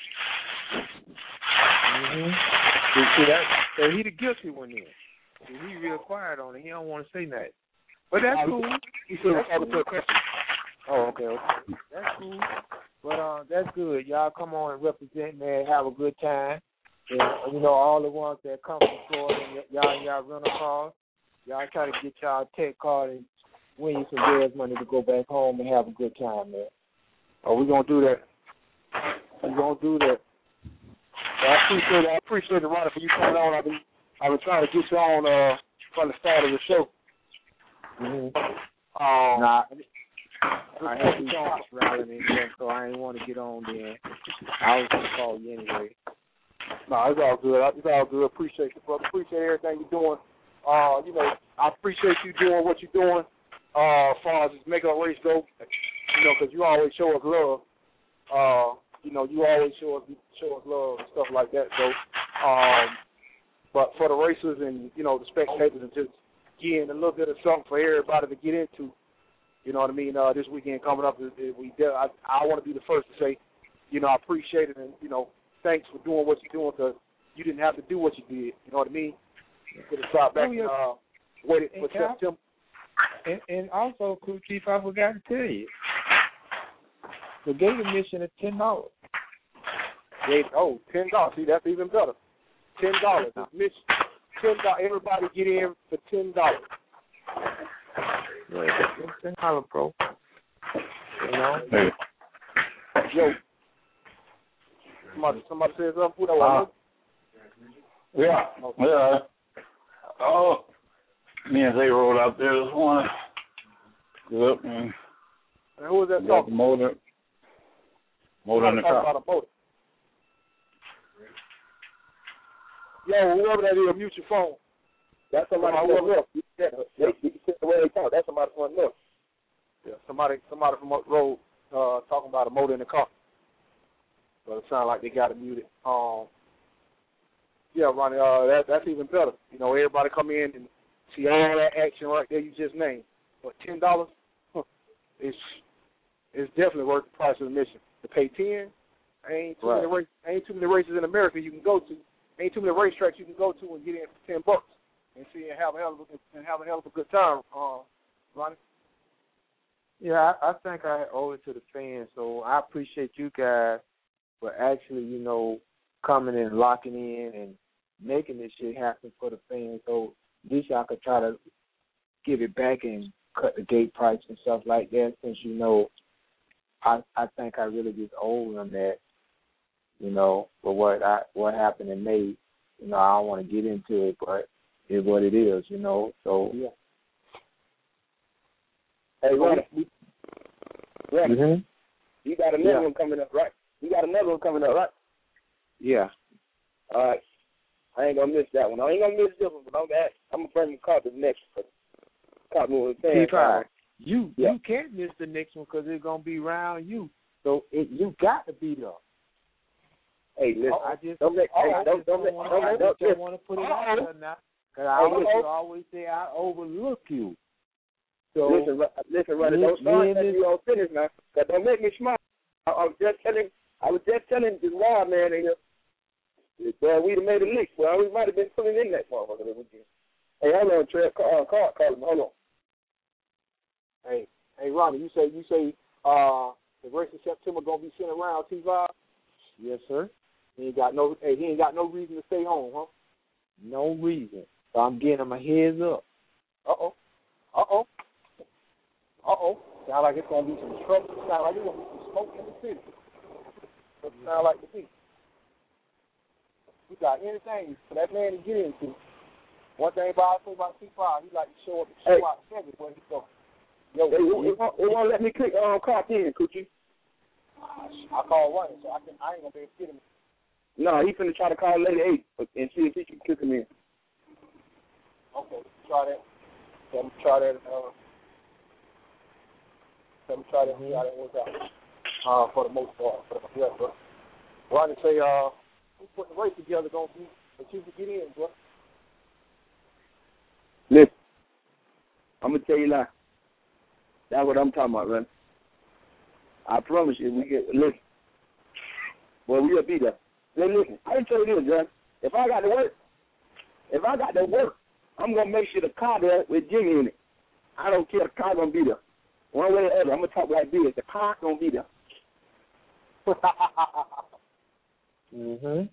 See that? So he the guilty one then. He real quiet on it. He don't want to say nothing. But that's cool. He should have answered a question. Oh, okay. That's cool. But that's good. Y'all come on and represent, man. Have a good time. And, all the ones that come from Florida, and y'all rental cars, y'all try to get y'all tech card and win you some gas money to go back home and have a good time, man. Oh, we're going to do that. We're going to do that. I appreciate it, Ronnie, for you coming on. I've been trying to get you on from the start of the show. I had to talk rather than that, so I didn't want to get on then. I was going to call you anyway. No, it's all good. It's all good. Appreciate you, brother. Appreciate everything you're doing. I appreciate you doing what you're doing as far as this makeup race go, because you always show us love. You always show us love and stuff like that. So, but for the racers and, the spectators and just getting a little bit of something for everybody to get into, you know what I mean? This weekend coming up, I want to be the first to say, I appreciate it and, thanks for doing what you're doing because you didn't have to do what you did. You know what I mean? You could have stopped back and waited for September. And also, Crew Chief, I forgot to tell you, the gate admission is $10. $10. See, that's even better. $10 admission. $10. Everybody get in for $10. $10, bro. You know. Hey. Yo. Somebody says something. Who that was? Yeah. Oh, me and Zay rode out there this morning. Yep. And who was that talking? Motor in the car. About a motor. Yo, whoever that is, mute your phone. That's somebody who else. You said the way they talk. That's somebody from up north. Yeah, somebody from up road talking about a motor in the car. But it sounds like they got it muted. Yeah, Ronnie, that's even better. You know, everybody come in and see all that action right there you just named. But $10, it's definitely worth the price of admission. To pay $10, ain't too many races in America you can go to. Ain't too many racetracks you can go to and get in for $10 and see and have a hell of a good time, Ronnie. Yeah, I think I owe it to the fans. So I appreciate you guys for actually, you know, coming and locking in and making this shit happen for the fans. So at least I could try to give it back and cut the gate price and stuff like that. Since you know, I think I really just owe them that. You know, for what happened in May. You know, I don't want to get into it, but it's what it is. You know, so yeah. Hey, Ronnie. Mm-hmm. You got another one coming up, right? Yeah. All right. I ain't gonna miss that one. I ain't gonna miss this one, but I'm gonna bring the car to the next one. Caught me with the You can't miss the next one because it's gonna be around you. So you got to be there. Hey, listen. I just don't want to put it out there now. Because I always say I overlook you. So listen, Ronnie, don't start until you all finish now. Cause don't make me smile. I was just telling this wild man in here. We'd have made a leak. Well, we might have been pulling in that motherfucker that weekend. Hey, hold on, Trev. Call him. Hold on. Hey, Ronnie, you say the race in September gonna be sent around T5? Yes, sir. He ain't got no reason to stay home, huh? No reason. So I'm getting him a heads up. Sound like it's gonna be some trouble. Sound like it's gonna be some smoke in the city. Doesn't sound like to me. We got anything for that man to get into. One thing about T5, he like to show up and show out everywhere he goes. Yo, it won't let me click clock in, Coochie. I call Ronnie, so I ain't gonna be able to get him. No, he finna try to call Lady 8 and see if he can kick him in. Okay, try that. Let me try that. See how that works out. For the most part, but Ronnie say, we put the race together, gonna be, but you can get in, bro. Listen, I'm gonna tell you now. That's what I'm talking about, man. I promise you, listen. Well, we'll be there. Listen, I can tell you this, John. If I got to work, I'm going to make sure the car there with Jimmy in it. I don't care. The car going to be there. One way or the other, I'm going to talk like this. The car going to be there. Mm-hmm.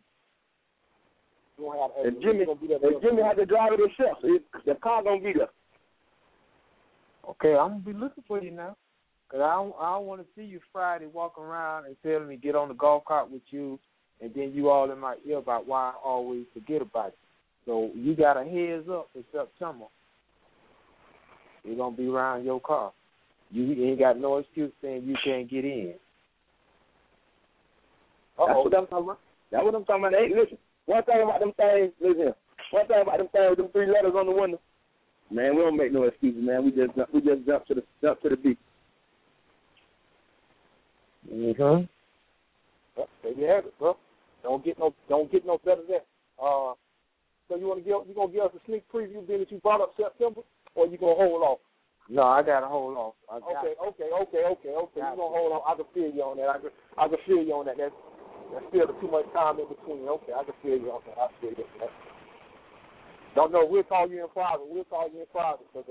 If Jimmy had to drive it himself, the car going to be there. Okay, I'm going to be looking for you now. Because I don't want to see you Friday walking around and telling me get on the golf cart with you, and then you all in my ear about why I always forget about you. So you got a heads up for September. You're going to be around your car. You ain't got no excuse saying you can't get in. That's what I'm talking about. Hey, listen, one thing about them things, them 3 letters on the window, man, we don't make no excuses, man. We just jump to the beat. Mm-hmm. Well, there you have it, bro. Don't get no better than that. So you gonna give us a sneak preview being that you brought up September, or you gonna hold off? No, I gotta hold off. Okay. You gonna hold on? I can feel you on that. I can feel you on that. There's still too much time in between. Okay, I can feel you. Okay, I feel you. Don't know. We'll call you in private. Because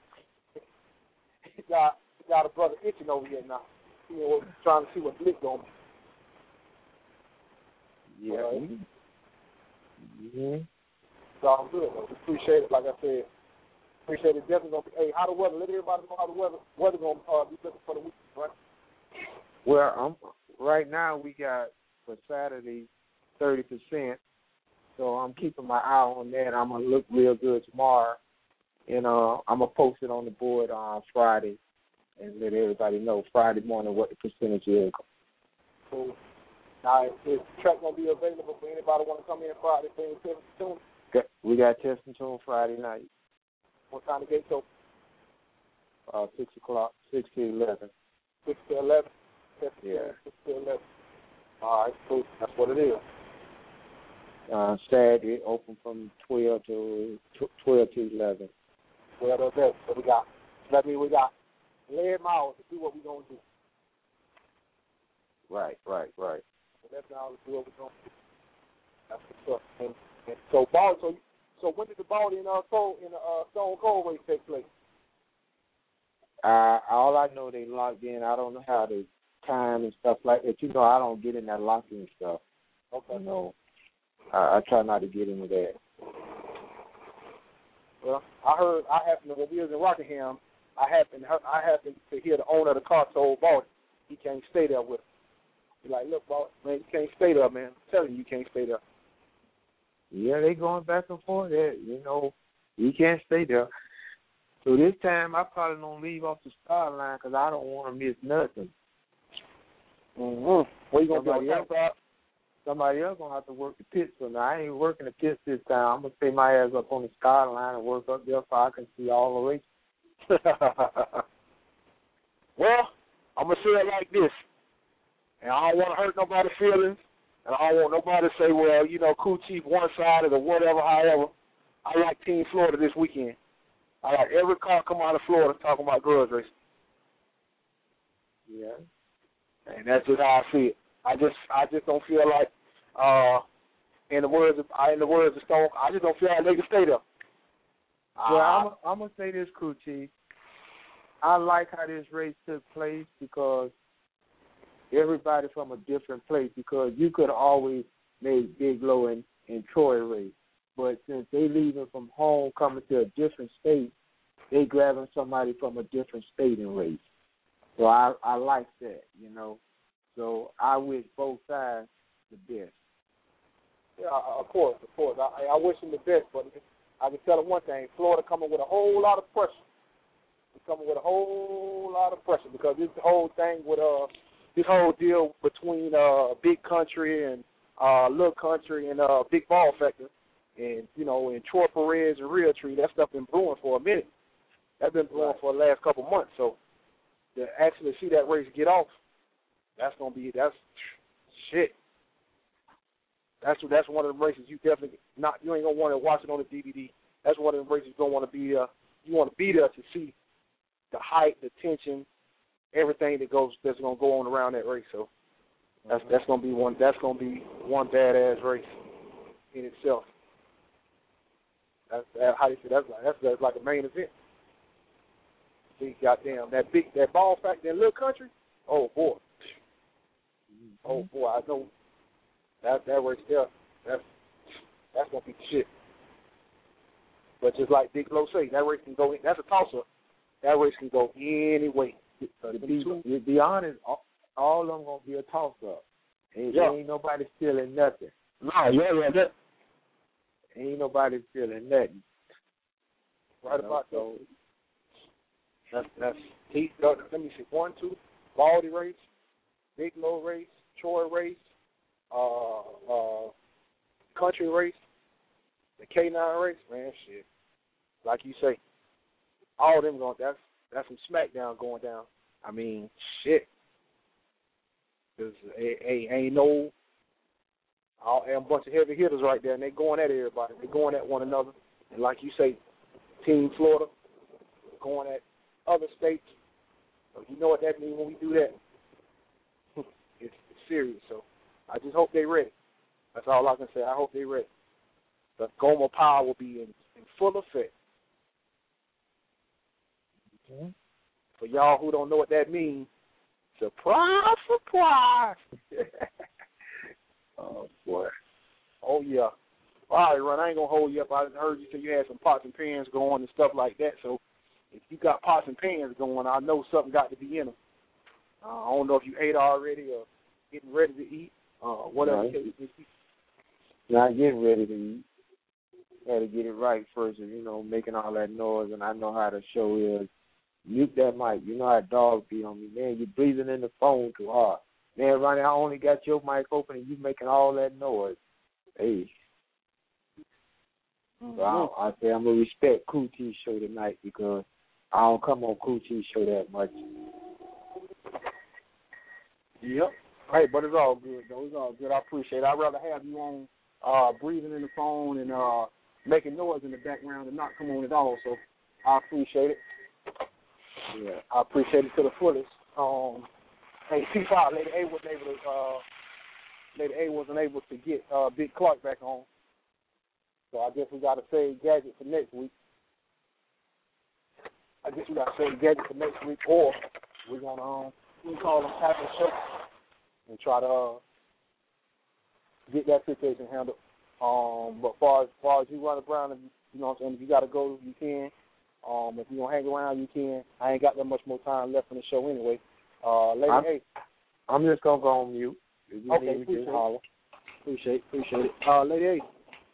he got a brother itching over here now. You know, trying to see what Blick going to be. Yeah. So I'm good, though. Appreciate it. Like I said, appreciate it. Definitely gonna be. Hey, how the weather? Let everybody know how the weather gonna be looking for the week, right? Well, right now we got for Saturday 30%. So I'm keeping my eye on that. I'm gonna look real good tomorrow, and I'm gonna post it on the board on Friday, and let everybody know Friday morning what the percentage is. Cool. Now, is the track gonna be available for anybody want to come in Friday? Soon? We got testing tune Friday night. What time the gates open? 6 o'clock, 6 to 11. 6 to 11. Yeah. 6 to 11. All right, cool. That's what it is. Saturday open from 12 to 11. 12 to 11. So that means we got 11 miles to do what we're gonna do. Right. So that's now to do what we're gonna do. That's what's up. And so ball. So when did the ball in Stone Cold race take place? All I know they locked in. I don't know how the time and stuff like that. You know, I don't get in that locking stuff. Okay. You know, I try not to get into that. Well, I happened to, when we was in Rockingham, I happened to hear the owner of the car told Ball he can't stay there with him. He's like, look, Ball, man, you can't stay there, man. I'm telling you can't stay there. Yeah, they going back and forth. You know, you can't stay there. So this time I probably don't leave off the start line because I don't want to miss nothing. Mm-hmm. What you gonna do? Somebody else gonna have to work the pits. So now I ain't working the pits this time. I'm gonna stay my ass up on the start line and work up there so I can see all the races. Well, I'm gonna say it like this, and I don't want to hurt nobody's feelings, and I don't want nobody to say, well, you know, Crew Chief one-sided or whatever. However, I like Team Florida this weekend. I like every car come out of Florida talking about grudge racing. Yeah. And that's just how I see it. I just don't feel like, in the words of Stone, I just don't feel like they can stay there. Well, I'm gonna say this, Crew Chief. I like how this race took place because everybody from a different place. Because you could always make Big Low and Troy race, but since they leaving from home, coming to a different state, they grabbing somebody from a different state and race. So I like that, you know. So I wish both sides the best. Yeah, of course. I wish them the best, but I can tell them one thing: Florida coming with a whole lot of pressure. They're coming with a whole lot of pressure because this whole thing with this whole deal between Big Country and Little Country and Big Ball Factor, and you know, and Troy Perez and Realtree, that stuff been brewing for a minute. That's been brewing for the last couple months. So to actually see that race get off, that's shit. That's one of the races you definitely you ain't gonna want to watch it on the DVD. That's one of the races you don't want to be you want to be there to see the height, the tension, everything that's gonna go on around that race. So that's gonna be one badass race in itself. That's how you say that's like a main event. See, goddamn that Ball Factor in Little Country. Oh boy, I know that race there. That's gonna be the shit. But just like Big Low say, that race can go. That's a toss up. That race can go any way. To be honest, all of them gonna be a toss up. Ain't nobody stealing nothing. No, that. Ain't nobody stealing nothing. Right about so. That's let me see. 1, 2, Baldy race, Big Low race, Troy race, Country race, the K9 race, man, shit. Like you say, all of them going. That's some SmackDown going down. I mean, shit. There's ain't no. A bunch of heavy hitters right there, and they going at everybody. They going at one another, and like you say, Team Florida going at other states. So you know what that means when we do that. It's serious. So I just hope they're ready. That's all I can say. I hope they're ready. The Gomer Power will be in full effect. Mm-hmm. For y'all who don't know what that means, surprise, surprise. Oh, boy. Oh, yeah. All right, Ron, I ain't going to hold you up. I heard you say you had some pots and pans going and stuff like that. So if you got pots and pans going, I know something got to be in them. I don't know if you ate already or getting ready to eat. Whatever. Not getting ready to eat. Got to get it right first. And, making all that noise. And I know how the show is. Mute that mic. You know how dogs be on me. Man, you're breathing in the phone too hard. Man, Ronnie, I only got your mic open and you making all that noise. Hey. So I say I'm going to respect Cool T show tonight because I don't come on Cool T show that much. Yep. Hey, but it's all good, though. It's all good. I appreciate it. I'd rather have you on breathing in the phone and making noise in the background and not come on at all. So I appreciate it. Yeah, I appreciate it to the fullest. Hey, T5, Lady A wasn't able to get Big Clark back on. So I guess we got to save Gadget for next week. Or we're gonna call them after the show and try to get that situation handled. But far as you run around, if you got to go, you can. If you gonna hang around, you can. I ain't got that much more time left in the show anyway. Lady A. I'm just gonna go on mute. If you okay, need me, just holler. Appreciate it. Lady A.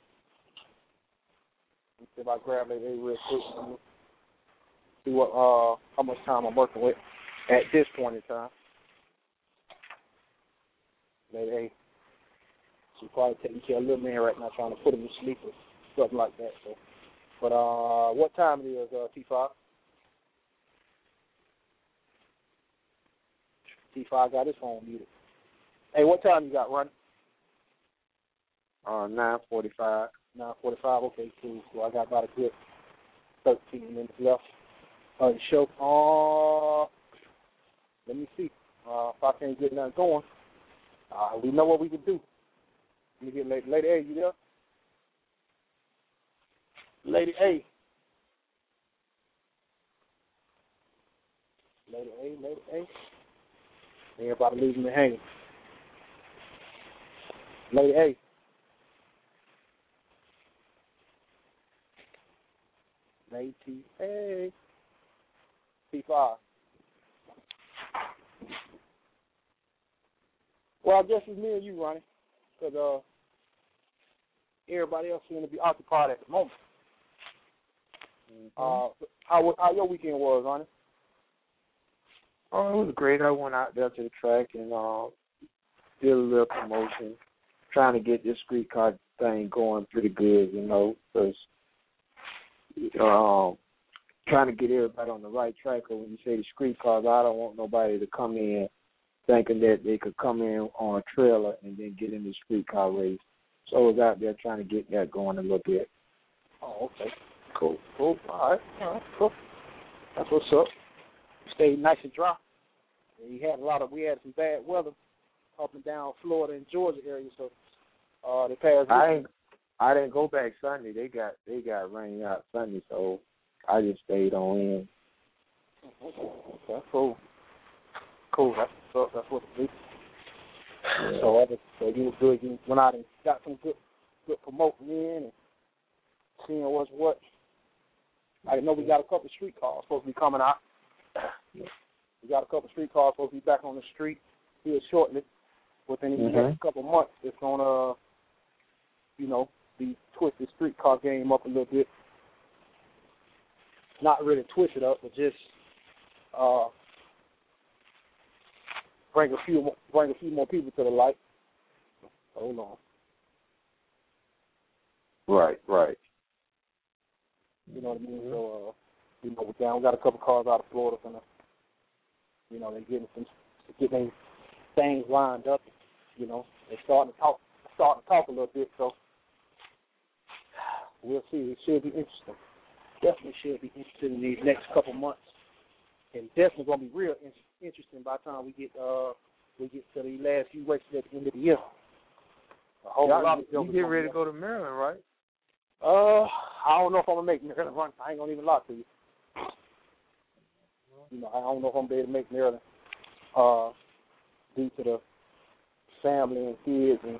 Let's see if I grab Lady A real quick. See what how much time I'm working with at this point in time. Lady A. She's probably taking care of a little man right now, trying to put him to sleep or something like that. So, but what time it is, T5? T5 got his phone muted. Hey, what time you got, Ronnie? 9:45. 9:45. Okay, cool. So I got about a good 13 minutes left of the show. Let me see. If I can't get nothing going, we know what we can do. Let me get Lady A. You there? Lady A. Lady A. Everybody leaving me hanging. Lady A. Lady A. T5. Well, I guess it's me and you, Ronnie, because everybody else seems to be occupied at the moment. Mm-hmm. How your weekend was, Ronnie? Oh, it was great. I went out there to the track and did a little promotion, trying to get this streetcar thing going pretty good, because trying to get everybody on the right track. Because when you say the streetcars, I don't want nobody to come in thinking that they could come in on a trailer and then get in the streetcar race. So I was out there trying to get that going a little bit. Oh, okay. Cool. All right, cool. That's what's up. Stayed nice and dry. We had some bad weather up and down Florida and Georgia area, so the past week. I didn't go back Sunday. They got rain out Sunday, so I just stayed on in. Okay, cool. That's what's up. That's what it is. Yeah. So you were good. You went out and got some good promoting in and seeing what's what. I know we got a couple of streetcars supposed to be coming out. We got a couple of streetcars supposed to be back on the street here shortly. Within the next couple of months, it's gonna, be twist the streetcar game up a little bit. Not really twist it up, but just bring a few more people to the light. Hold on. Right. You know what I mean? So, we got a couple cars out of Florida, and they're getting things lined up. They're starting to talk a little bit. So we'll see. It should be interesting. Definitely should be interesting in these next couple months, and definitely going to be real interesting by the time we get to the last few races at the end of the year. A whole lot of you jokers. get ready to go to Maryland, right? I don't know if I'm gonna make Maryland run. I ain't gonna even lie to you. I don't know if I'm gonna be able to make Maryland. Due to the family and kids, and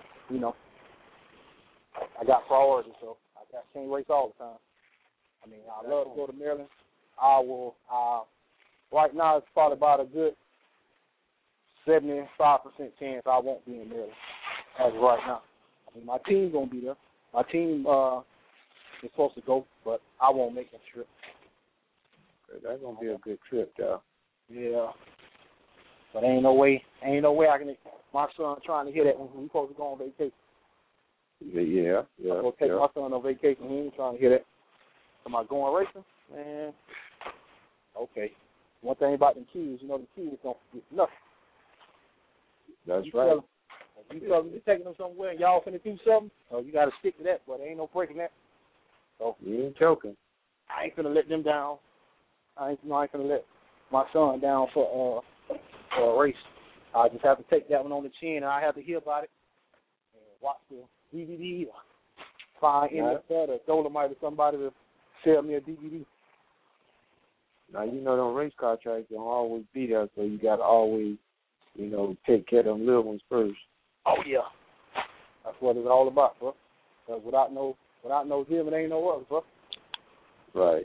I got priorities, so I can't race all the time. I mean, I love to go to Maryland. I will. Right now, it's probably about a good 75% chance I won't be in Maryland as of right now. I mean, my team's gonna be there. My team is supposed to go, but I won't make that trip. That's gonna be a good trip, though. Yeah. But ain't no way I can. My son trying to hear that when we supposed to go on vacation. Yeah. I'm gonna take my son on vacation. He ain't trying to hear that. Am I going racing? Man, okay. One thing about them kids, the kids don't get nothing. That's you right. You tell them you're taking them somewhere and y'all finna do something, you got to stick to that, but there ain't no breaking that. So you ain't joking. I ain't finna let them down. I ain't finna let my son down for a race. I just have to take that one on the chin, and I have to hear about it and watch the DVD or find Internet or Dolomite or somebody to sell me a DVD. Now, them race car tracks don't always be there, so you got to always, take care of them little ones first. Oh, yeah. That's what it's all about, bro. Because without no them, it ain't no us, bro. Right.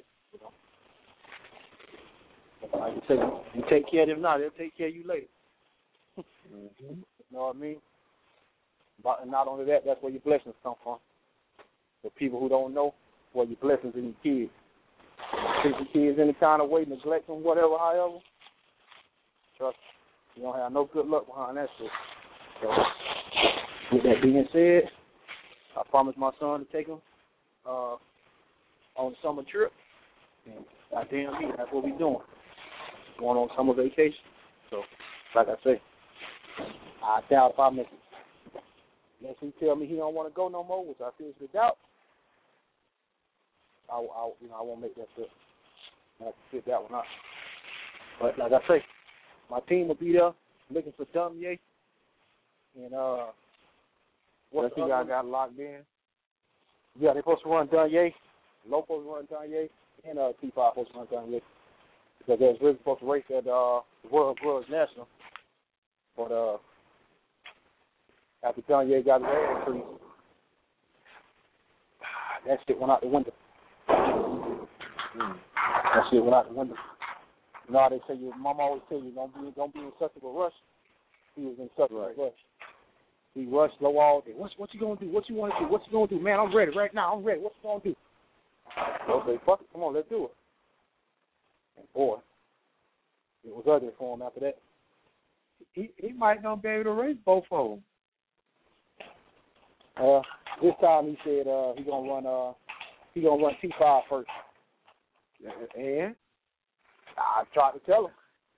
Like you take care of them now, they'll take care of you later. Mm-hmm. You know what I mean? But not only that, that's where your blessings come from. The people who don't know, where your blessings in your kids. Treat your kids any kind of way, neglect them, whatever, however, trust me, you don't have no good luck behind that shit. So, with that being said, I promised my son to take him on a summer trip. And goddamn me, that's what we doing. Going on summer vacation. So, like I say, I doubt if I make it. Unless he tell me he don't want to go no more, which I seriously doubt, I won't make that trip. I have to fit that one out. But like I say, my team will be there looking for Dumye. And what's the guy got locked in? Yeah, they're supposed to run Dumye. Low supposed to run Dumye, and T5 supposed to run Dumye. Because they was really supposed to race at the World Grudge National. But after Dumye got his ass increase, that shit went out the window. That shit went out the window. You know how they say, your mom always tell you, don't be in such a rush. He was in such a rush. He rushed low all day. What you gonna do? What you want to do? What you gonna do? Man, I'm ready right now. I'm ready. What you gonna do? Okay, fuck it. Come on, let's do it. And boy, it was ugly for him after that. He might not be able to race both of them. This time he said he gonna run T5 first. And I tried to tell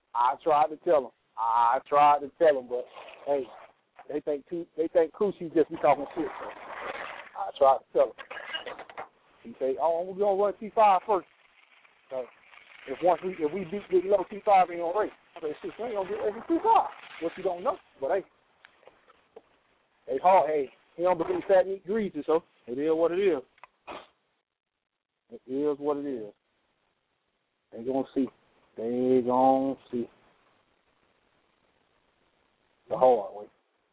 him, but hey, they think Kushi just be talking shit. So I tried to tell him. He say, "Oh, we're gonna run T5 first. So if we beat T5, ain't gonna race." I say, "Shit, we ain't gonna get every T5." What you don't know, but hey, it's hard. Hey, he don't believe fat meat greasy, so it is what it is. It is what it is. They gonna see. They gonna see. The hard way.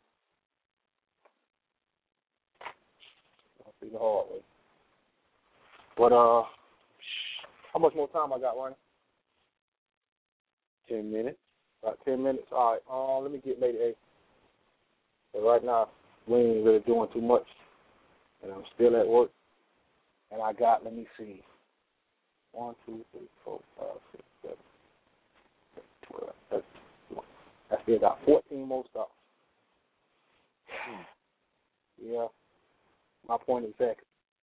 Gonna see the hard way. But how much more time I got, Ronnie? 10 minutes. About 10 minutes. All right. Let me get Lady A. So right now we ain't really doing too much, and I'm still at work. And I got, let me see, 1, 2, 3, 4, 5, 6, 7, 12. I still got 14 more stops. Yeah. My point exactly.